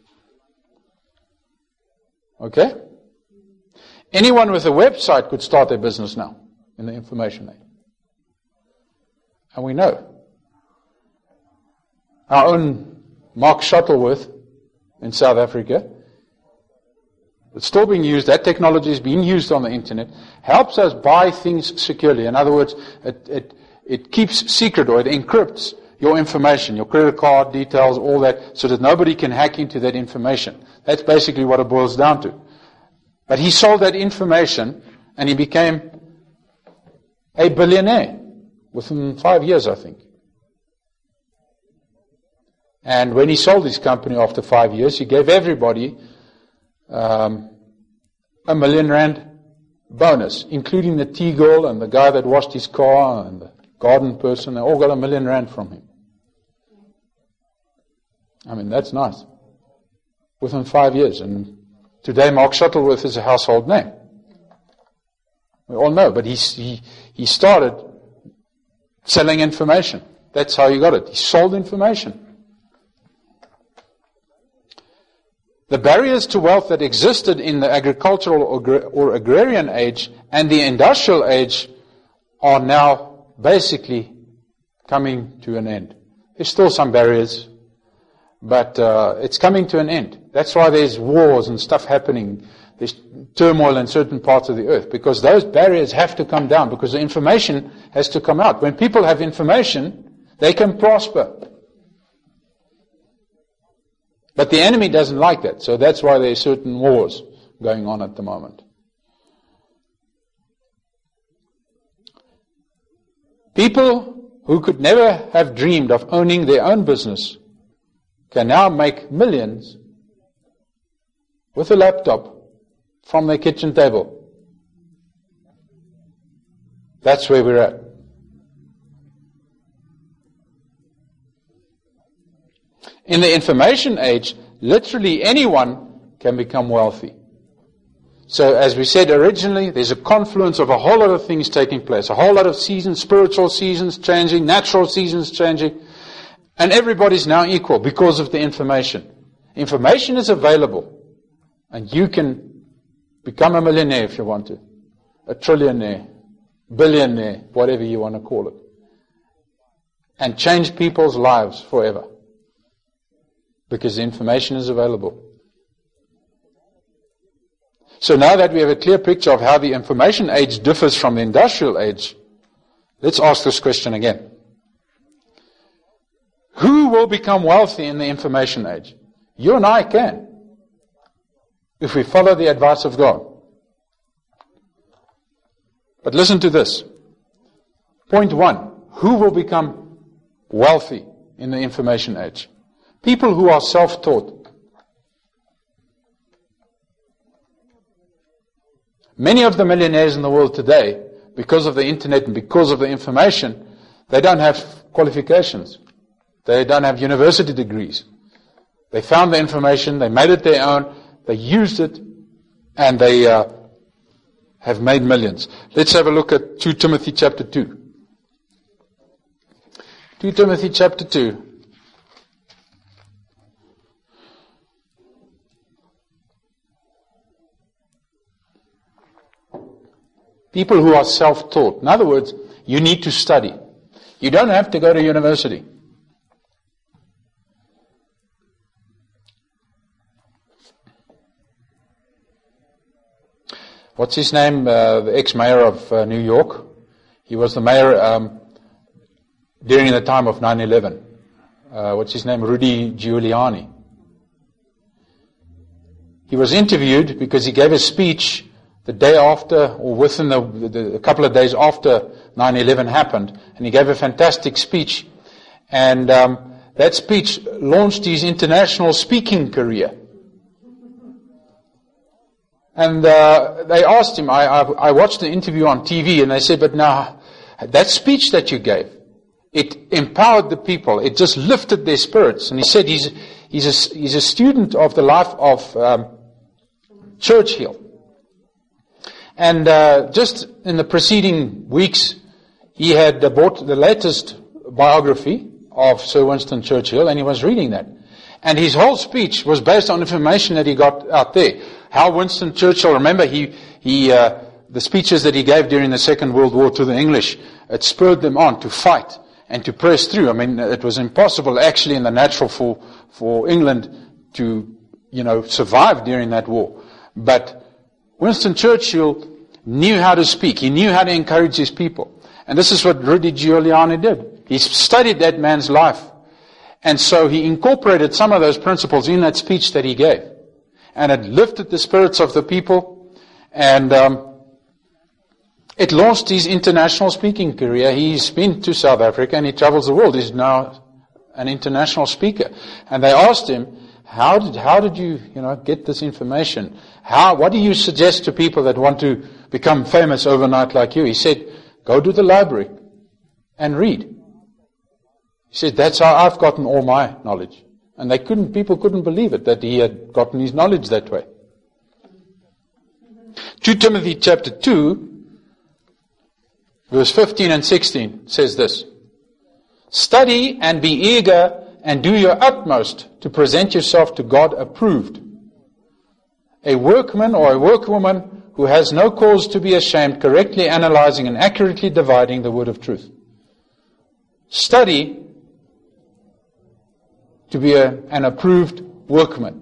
Okay? Anyone with a website could start a business now in the information age. And we know. Our own Mark Shuttleworth in South Africa, it's still being used, that technology is being used on the internet, helps us buy things securely. In other words, it keeps secret, or it encrypts your information, your credit card details, all that, so that nobody can hack into that information. That's basically what it boils down to. But he sold that information and he became a billionaire within 5 years, I think. And when he sold his company after 5 years, he gave everybody R1 million bonus, including the tea girl and the guy that washed his car and the garden person. They all got R1 million from him. I mean, that's nice. Within 5 years. And today Mark Shuttleworth is a household name. We all know, but he started selling information. That's how he got it. He sold information. The barriers to wealth that existed in the agricultural or agrarian age and the industrial age are now basically coming to an end. There's still some barriers, but it's coming to an end. That's why there's wars and stuff happening. There's turmoil in certain parts of the earth, because those barriers have to come down, because the information has to come out. When people have information, they can prosper. But the enemy doesn't like that, so that's why there are certain wars going on at the moment. People who could never have dreamed of owning their own business can now make millions with a laptop from their kitchen table. That's where we're at. In the information age, literally anyone can become wealthy. So as we said originally, there's a confluence of a whole lot of things taking place. A whole lot of seasons, spiritual seasons changing, natural seasons changing. And everybody's now equal because of the information. Information is available. And you can become a millionaire if you want to. A trillionaire, billionaire, whatever you want to call it. and change people's lives forever. Because the information is available. So now that we have a clear picture of how the information age differs from the industrial age, let's ask this question again. Who will become wealthy in the information age? You and I can, if we follow the advice of God. But listen to this. Point 1. Who will become wealthy in the information age? People who are self-taught. Many of the millionaires in the world today, because of the internet and because of the information, they don't have qualifications. They don't have university degrees. They found the information, they made it their own, they used it, and they have made millions. Let's have a look at 2 Timothy chapter 2. 2 Timothy chapter 2. People who are self-taught. In other words, you need to study. You don't have to go to university. What's his name? The ex-mayor of New York. He was the mayor during the time of 9/11. What's his name? Rudy Giuliani. He was interviewed because he gave a speech the day after, or within a couple of days after 9/11 happened, and he gave a fantastic speech. And that speech launched his international speaking career. And they asked him, I watched the interview on TV, and they said, but now, that speech that you gave, it empowered the people. It just lifted their spirits. And he said he's a student of the life of Churchill. And just in the preceding weeks, he had bought the latest biography of Sir Winston Churchill, and he was reading that. And his whole speech was based on information that he got out there. How Winston Churchill, remember, the speeches that he gave during the Second World War to the English, it spurred them on to fight and to press through. I mean, it was impossible actually in the natural for England to, survive during that war. But Winston Churchill knew how to speak. He knew how to encourage his people. And this is what Rudy Giuliani did. He studied that man's life. And so he incorporated some of those principles in that speech that he gave. And it lifted the spirits of the people. And it launched his international speaking career. He's been to South Africa and he travels the world. He's now an international speaker. And they asked him, how did you get this information? What do you suggest to people that want to become famous overnight like you? He said, go to the library and read. He said, that's how I've gotten all my knowledge. And people couldn't believe it, that he had gotten his knowledge that way. 2 Timothy chapter 2, verse 15 and 16 says this. Study and be eager and do your utmost to present yourself to God approved. A workman or a workwoman who has no cause to be ashamed, correctly analyzing and accurately dividing the word of truth. Study to be an approved workman.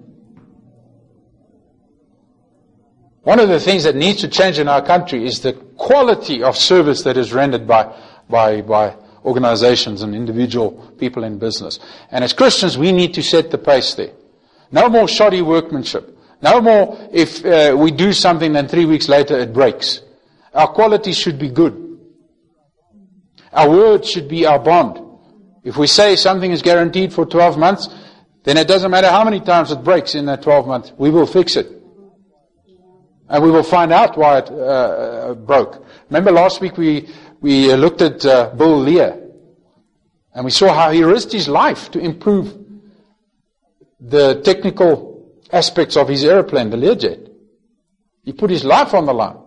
One of the things that needs to change in our country is the quality of service that is rendered by organizations and individual people in business. And as Christians, we need to set the pace there. No more shoddy workmanship. No more if we do something and 3 weeks later it breaks. Our quality should be good. Our word should be our bond. If we say something is guaranteed for 12 months, then it doesn't matter how many times it breaks in that 12 months. We will fix it. And we will find out why it broke. Remember last week we looked at Bill Lear. And we saw how he risked his life to improve the technical aspects of his airplane, the Learjet. He put his life on the line.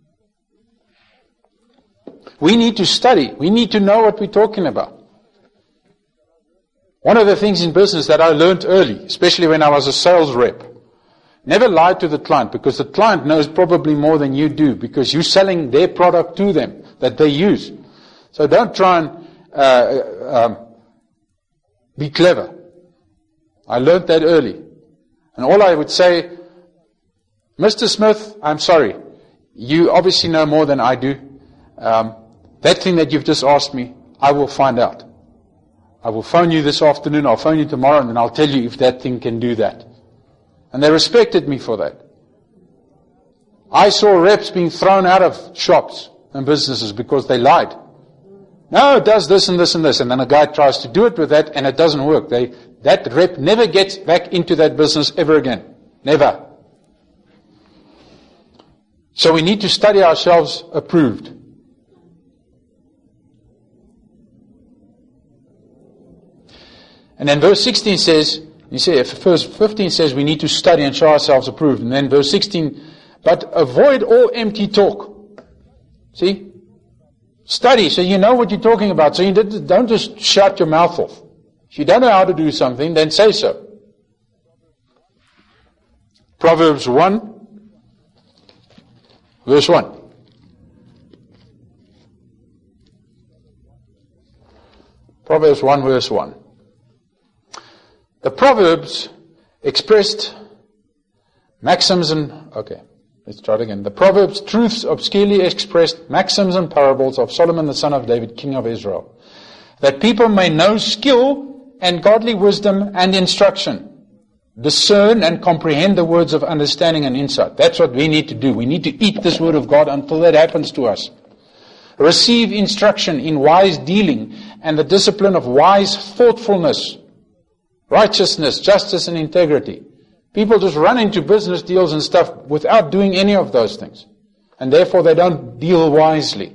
We need to study. We need to know what we're talking about. One of the things in business that I learned early, especially when I was a sales rep, never lie to the client, because the client knows probably more than you do, because you're selling their product to them that they use. So don't try be clever. I learned that early. And all I would say, Mr. Smith, I'm sorry. You obviously know more than I do. That thing that you've just asked me, I will find out. I will phone you this afternoon, I'll phone you tomorrow, and then I'll tell you if that thing can do that. And they respected me for that. I saw reps being thrown out of shops and businesses because they lied. No, it does this and this and this. And then a guy tries to do it with that and it doesn't work. That rep never gets back into that business ever again. Never. So we need to study ourselves approved. And then verse 16 says, verse 15 says we need to study and show ourselves approved. And then verse 16, but avoid all empty talk. See? Study so you know what you're talking about. So you don't just shut your mouth off. If you don't know how to do something, then say so. Proverbs 1, verse 1. Proverbs 1, verse 1. The Proverbs expressed maxims and... Okay, let's try it again. The Proverbs, truths obscurely expressed, maxims and parables of Solomon the son of David, king of Israel, that people may know skill and godly wisdom and instruction, discern and comprehend the words of understanding and insight. That's what we need to do. We need to eat this word of God until that happens to us. Receive instruction in wise dealing and the discipline of wise thoughtfulness, righteousness, justice, and integrity. People just run into business deals and stuff without doing any of those things. And therefore they don't deal wisely.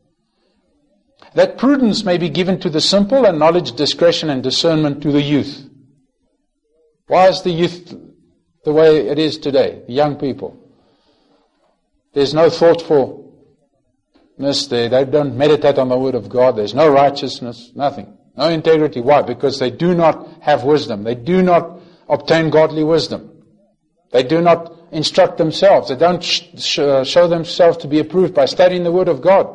That prudence may be given to the simple, and knowledge, discretion, and discernment to the youth. Why is the youth the way it is today? The young people. There's no thoughtfulness there. They don't meditate on the Word of God. There's no righteousness, nothing. No integrity. Why? Because they do not have wisdom. They do not obtain godly wisdom. They do not instruct themselves. They don't show themselves to be approved by studying the Word of God.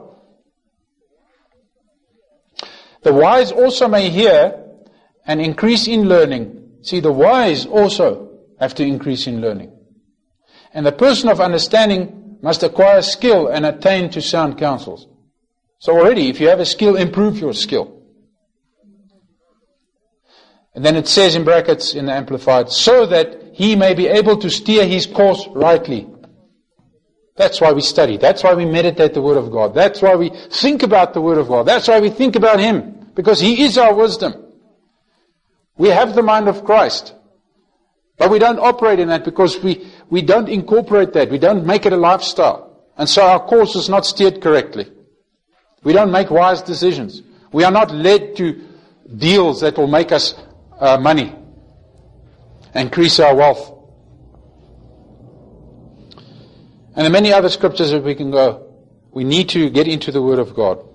The wise also may hear and increase in learning. See, the wise also have to increase in learning. And the person of understanding must acquire skill and attain to sound counsels. So already, if you have a skill, improve your skill. And then it says in brackets in the Amplified, so that he may be able to steer his course rightly. That's why we study. That's why we meditate the Word of God. That's why we think about the Word of God. That's why we think about Him. Because He is our wisdom. We have the mind of Christ. But we don't operate in that because we don't incorporate that. We don't make it a lifestyle. And so our course is not steered correctly. We don't make wise decisions. We are not led to deals that will make us money, increase our wealth. And there are many other scriptures that we can go. We need to get into the Word of God.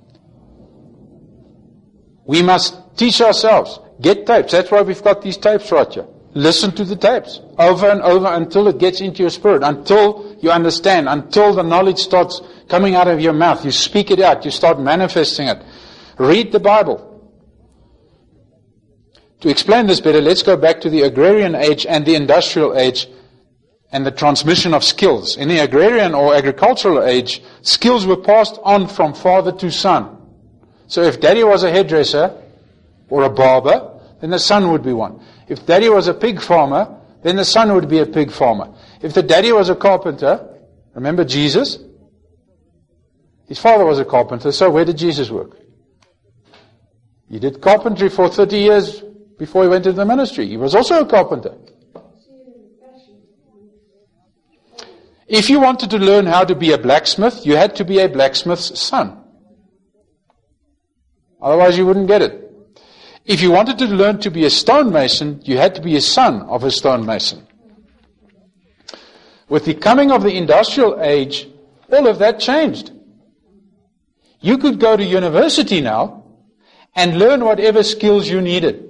We must teach ourselves. Get tapes. That's why we've got these tapes right here. Listen to the tapes over and over until it gets into your spirit, until you understand, until the knowledge starts coming out of your mouth. You speak it out. You start manifesting it. Read the Bible. To explain this better, let's go back to the agrarian age and the industrial age and the transmission of skills. In the agrarian or agricultural age, skills were passed on from father to son. So if daddy was a hairdresser or a barber, then the son would be one. If daddy was a pig farmer, then the son would be a pig farmer. If the daddy was a carpenter, remember Jesus? His father was a carpenter, so where did Jesus work? He did carpentry for 30 years before he went into the ministry. He was also a carpenter. If you wanted to learn how to be a blacksmith, you had to be a blacksmith's son. Otherwise you wouldn't get it. If you wanted to learn to be a stonemason, you had to be a son of a stonemason. With the coming of the industrial age, all of that changed. You could go to university now and learn whatever skills you needed.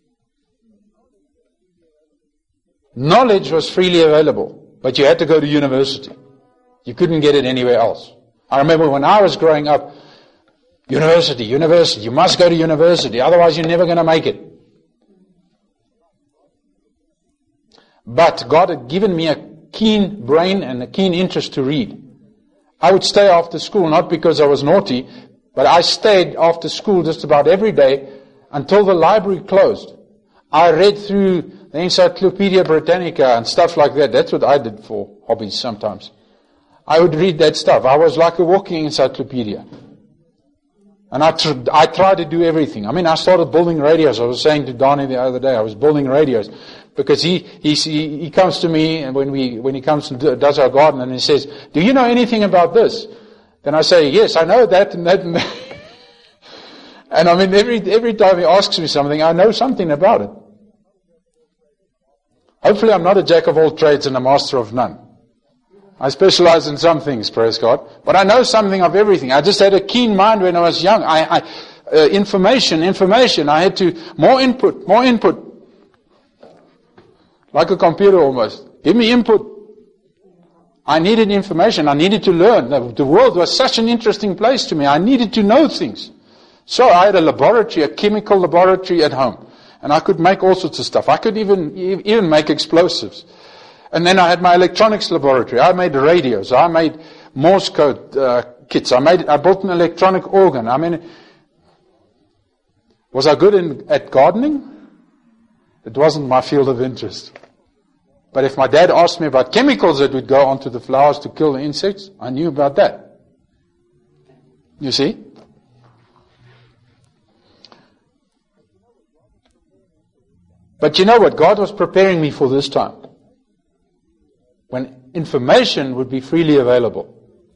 Knowledge was freely available, but you had to go to university. You couldn't get it anywhere else. I remember when I was growing up, University. You must go to university, otherwise you're never going to make it. But God had given me a keen brain and a keen interest to read. I would stay after school, not because I was naughty, but I stayed after school just about every day until the library closed. I read through the Encyclopedia Britannica and stuff like that. That's what I did for hobbies sometimes. I would read that stuff. I was like a walking encyclopedia. And I tried to do everything. I mean, I started building radios. I was saying to Donnie the other day, I was building radios. Because he comes to me, and when he comes and does our garden, and he says, do you know anything about this? Then I say, yes, I know that and that and that. And I mean, every time he asks me something, I know something about it. Hopefully I'm not a jack of all trades and a master of none. I specialize in some things, praise God. But I know something of everything. I just had a keen mind when I was young. Information. I had to, more input. Like a computer almost. Give me input. I needed information. I needed to learn. The world was such an interesting place to me. I needed to know things. So I had a laboratory, a chemical laboratory at home. And I could make all sorts of stuff. I could even make explosives. And then I had my electronics laboratory. I made radios. I made Morse code kits. I built an electronic organ. I mean, was I good at gardening? It wasn't my field of interest. But if my dad asked me about chemicals that would go onto the flowers to kill the insects, I knew about that. You see? But you know what? God was preparing me for this time. When information would be freely available.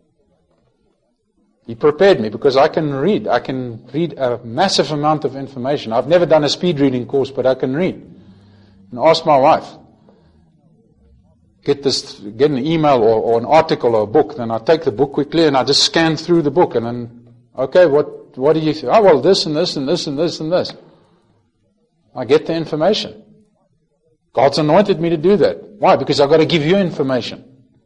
He prepared me because I can read. I can read a massive amount of information. I've never done a speed reading course, but I can read. And ask my wife. Get an email or an article or a book, then I take the book quickly and I just scan through the book and then, okay, what do you think? Oh, well, this and this and this and this and this. I get the information. God's anointed me to do that. Why? Because I've got to give you information.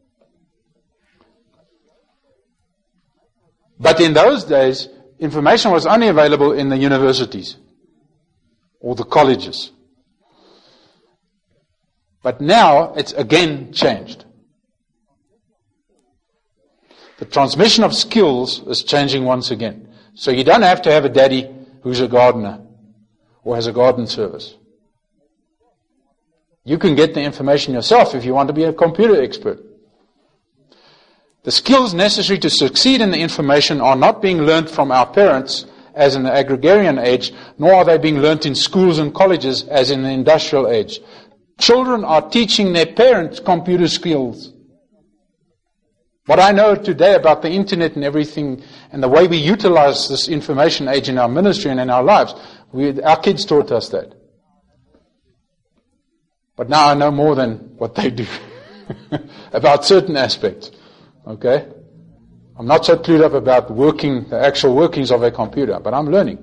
But in those days, information was only available in the universities or the colleges. But now it's again changed. The transmission of skills is changing once again. So you don't have to have a daddy who's a gardener or has a garden service. You can get the information yourself if you want to be a computer expert. The skills necessary to succeed in the information are not being learnt from our parents as in the agrarian age, nor are they being learnt in schools and colleges as in the industrial age. Children are teaching their parents computer skills. What I know today about the internet and everything, and the way we utilize this information age in our ministry and in our lives, our kids taught us that. But now I know more than what they do about certain aspects. Okay? I'm not so clued up about the actual workings of a computer, but I'm learning.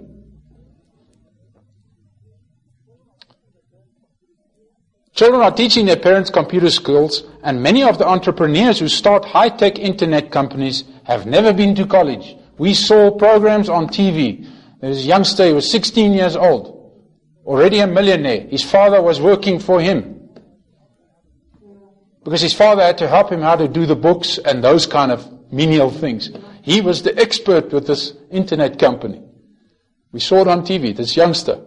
Children are teaching their parents computer skills, and many of the entrepreneurs who start high-tech internet companies have never been to college. We saw programs on TV. There's a youngster, he was 16 years old, already a millionaire. His father was working for him because his father had to help him how to do the books and those kind of menial things. He was the expert with this internet company. We saw it on TV, this youngster.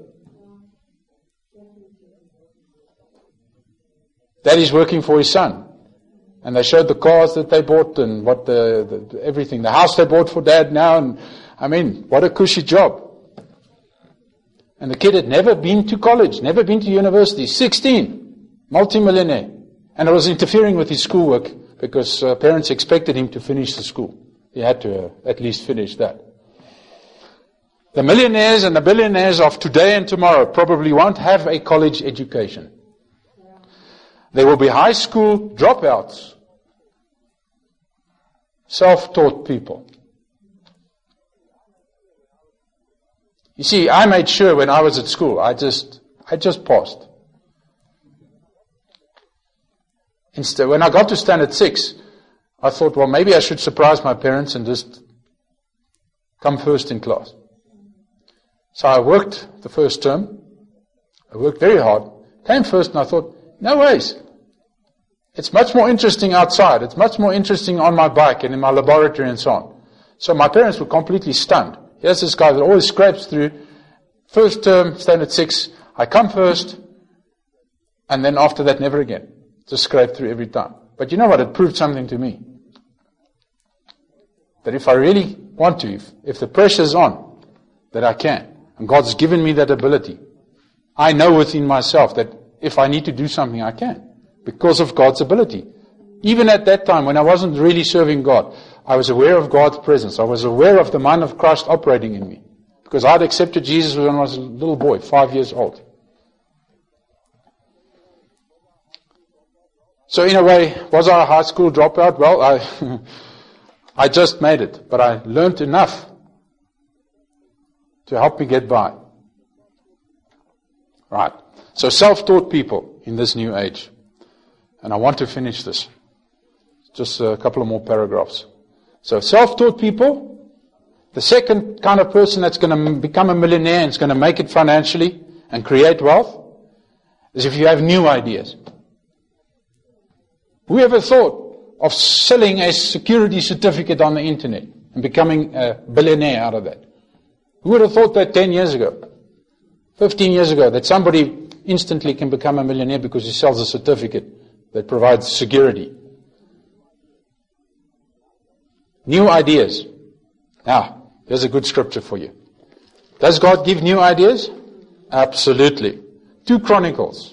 Daddy's working for his son. And they showed the cars that they bought and what everything. The house they bought for Dad now. And I mean, what a cushy job. And the kid had never been to college, never been to university. 16, multimillionaire. And it was interfering with his schoolwork because parents expected him to finish the school. He had to at least finish that. The millionaires and the billionaires of today and tomorrow probably won't have a college education. There will be high school dropouts. Self-taught people. You see, I made sure when I was at school, I just passed. Instead, when I got to standard 6, I thought, well, maybe I should surprise my parents and just come first in class. So I worked the first term. I worked very hard. Came first and I thought, no ways. It's much more interesting outside. It's much more interesting on my bike and in my laboratory and so on. So my parents were completely stunned. Here's this guy that always scrapes through. First term, standard 6. I come first. And then after that, never again. Just scrape through every time. But you know what? It proved something to me. That if I really want to, if the pressure's on, that I can. And God's given me that ability. I know within myself that if I need to do something, I can. Because of God's ability. Even at that time, when I wasn't really serving God, I was aware of God's presence. I was aware of the mind of Christ operating in me. Because I'd accepted Jesus when I was a little boy, 5 years old. So in a way, was I a high school dropout? Well, I just made it. But I learned enough to help me get by. Right. So self-taught people in this new age. And I want to finish this. Just a couple of more paragraphs. So self-taught people, the second kind of person that's going to become a millionaire and is going to make it financially and create wealth, is if you have new ideas. Who ever thought of selling a security certificate on the internet and becoming a billionaire out of that? Who would have thought that 10 years ago, 15 years ago, that somebody instantly can become a millionaire because he sells a certificate that provides security? New ideas. Now, here's a good scripture for you. Does God give new ideas? Absolutely. 2 Chronicles.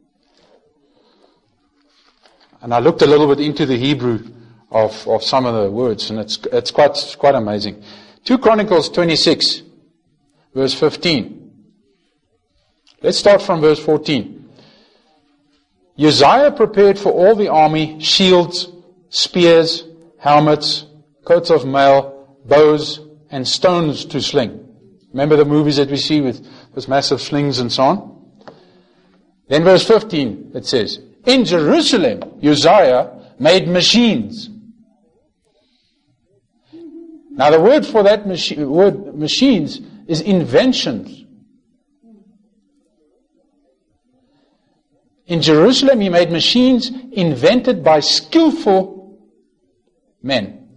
And I looked a little bit into the Hebrew of some of the words, and it's quite amazing. 2 Chronicles 26, verse 15. Let's start from verse 14. Uzziah prepared for all the army shields, spears, helmets, coats of mail, bows, and stones to sling. Remember the movies that we see with those massive slings and so on? Then verse 15, it says, in Jerusalem, Uzziah made machines. Now the word for that word machines is inventions. In Jerusalem, he made machines invented by skillful men.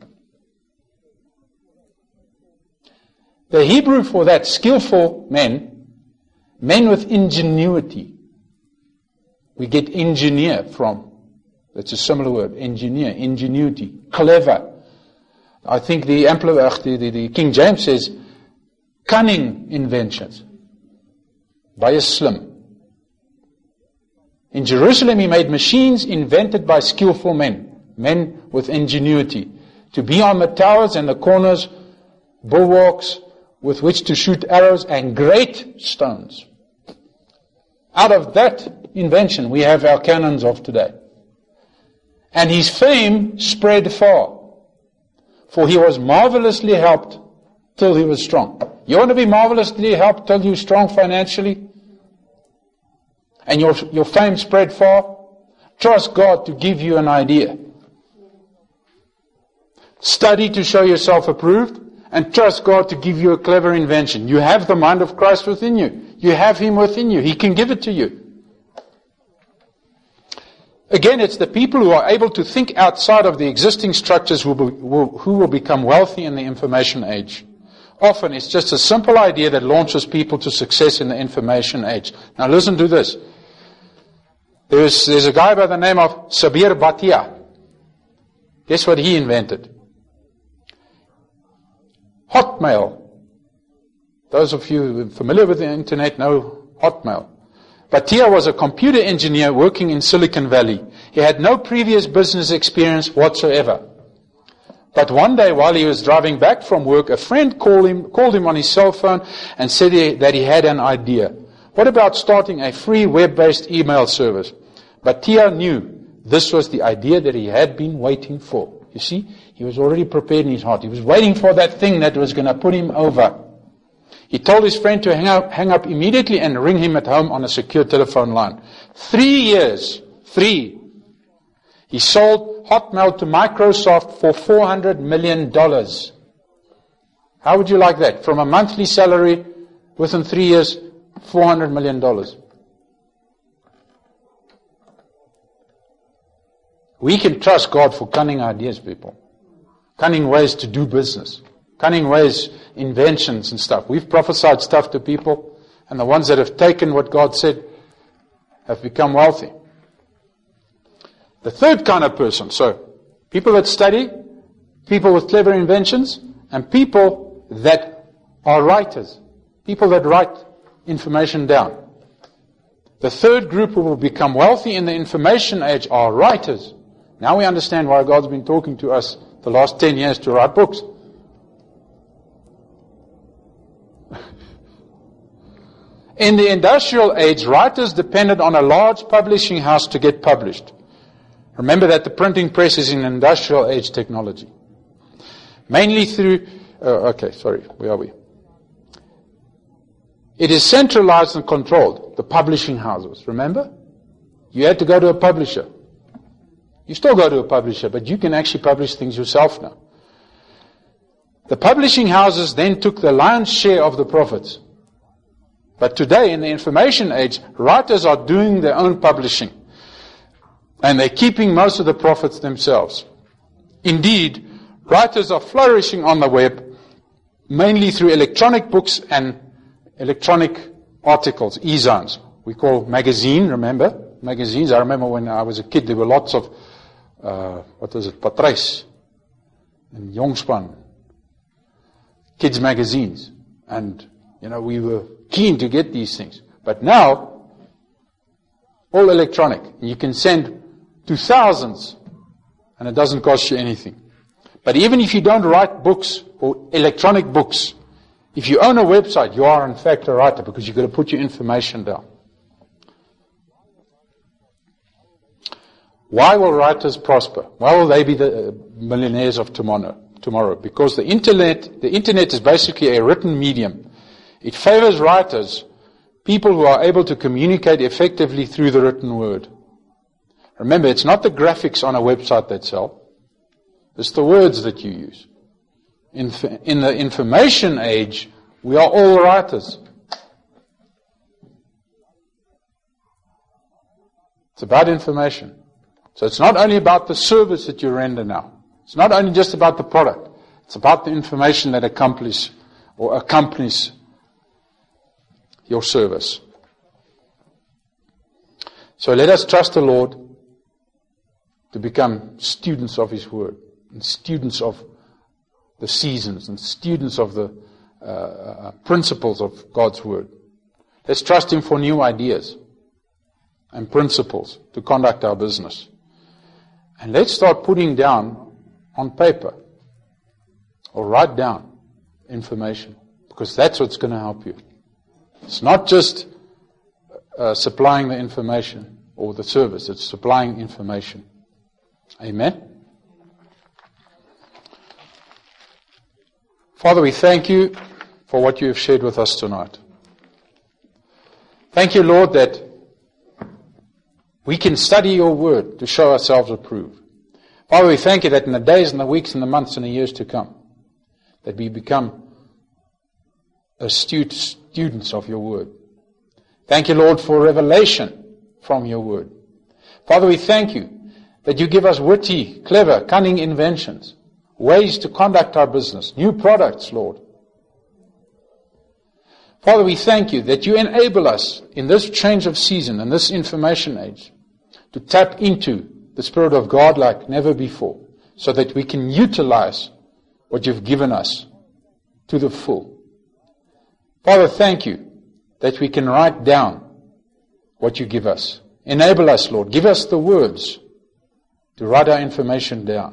The Hebrew for that, skillful men with ingenuity. We get engineer from. That's a similar word. Engineer, ingenuity, clever. I think the King James says cunning inventions. Baie slim. In Jerusalem he made machines invented by skillful men with ingenuity, to be on the towers and the corners, bulwarks with which to shoot arrows and great stones. Out of that invention, we have our cannons of today. And his fame spread far, for he was marvelously helped till he was strong. You want to be marvelously helped till you're strong financially? And your fame spread far? Trust God to give you an idea. Study to show yourself approved, and trust God to give you a clever invention. You have the mind of Christ within you. You have Him within you. He can give it to you. Again, it's the people who are able to think outside of the existing structures who will become wealthy in the information age. Often it's just a simple idea that launches people to success in the information age. Now listen to this. There's a guy by the name of Sabir Bhatia. Guess what he invented? Hotmail. Those of you familiar with the internet know Hotmail. Bhatia was a computer engineer working in Silicon Valley. He had no previous business experience whatsoever. But one day while he was driving back from work, a friend called him on his cell phone and said that he had an idea. What about starting a free web-based email service? Bhatia knew this was the idea that he had been waiting for. You see, he was already prepared in his heart. He was waiting for that thing that was going to put him over. He told his friend to hang up immediately and ring him at home on a secure telephone line. 3 years, he sold Hotmail to Microsoft for $400 million. How would you like that? From a monthly salary, within 3 years, $400 million. We can trust God for cunning ideas, people. Cunning ways to do business. Cunning ways, inventions and stuff. We've prophesied stuff to people, and the ones that have taken what God said have become wealthy. The third kind of person, so people that study, people with clever inventions, and people that are writers. People that write information down. The third group who will become wealthy in the information age are writers. Now we understand why God's been talking to us the last 10 years to write books. In the industrial age, writers depended on a large publishing house to get published. Remember that the printing press is an industrial age technology. Mainly through, where are we? It is centralized and controlled, the publishing houses. Remember? You had to go to a publisher. You still go to a publisher, but you can actually publish things yourself now. The publishing houses then took the lion's share of the profits. But today, in the information age, writers are doing their own publishing. And they're keeping most of the profits themselves. Indeed, writers are flourishing on the web, mainly through electronic books and electronic articles, e-zones. We call magazine, remember? Magazines. I remember when I was a kid, there were lots of, Patrice and Jongspan, kids magazines. And, we were keen to get these things. But now, all electronic. You can send to thousands, and it doesn't cost you anything. But even if you don't write books or electronic books, if you own a website, you are in fact a writer because you've got to put your information down. Why will writers prosper? Why will they be the millionaires of tomorrow? Because the internet is basically a written medium. It favors writers, people who are able to communicate effectively through the written word. Remember, it's not the graphics on a website that sell. It's the words that you use. In the information age, we are all writers. It's about information. So it's not only about the service that you render now. It's not only just about the product. It's about the information that accompanies your service. So let us trust the Lord to become students of His Word, and students of the seasons, and students of the principles of God's Word. Let's trust Him for new ideas and principles to conduct our business. And let's start putting down on paper or write down information, because that's what's going to help you. It's not just supplying the information or the service, it's supplying information. Amen? Father, we thank you for what you have shared with us tonight. Thank you, Lord, that we can study your word to show ourselves approved. Father, we thank you that in the days and the weeks and the months and the years to come, that we become astute students of your word. Thank you, Lord, for revelation from your word. Father, we thank you that you give us witty, clever, cunning inventions, ways to conduct our business, new products, Lord. Father, we thank you that you enable us in this change of season, in this information age, to tap into the Spirit of God like never before, so that we can utilize what you've given us to the full. Father, thank you that we can write down what you give us. Enable us, Lord. Give us the words to write our information down.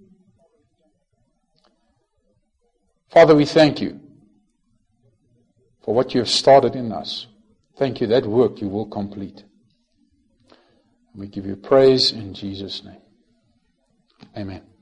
Father, we thank you for what you have started in us. Thank you, that work you will complete. We give you praise in Jesus' name. Amen.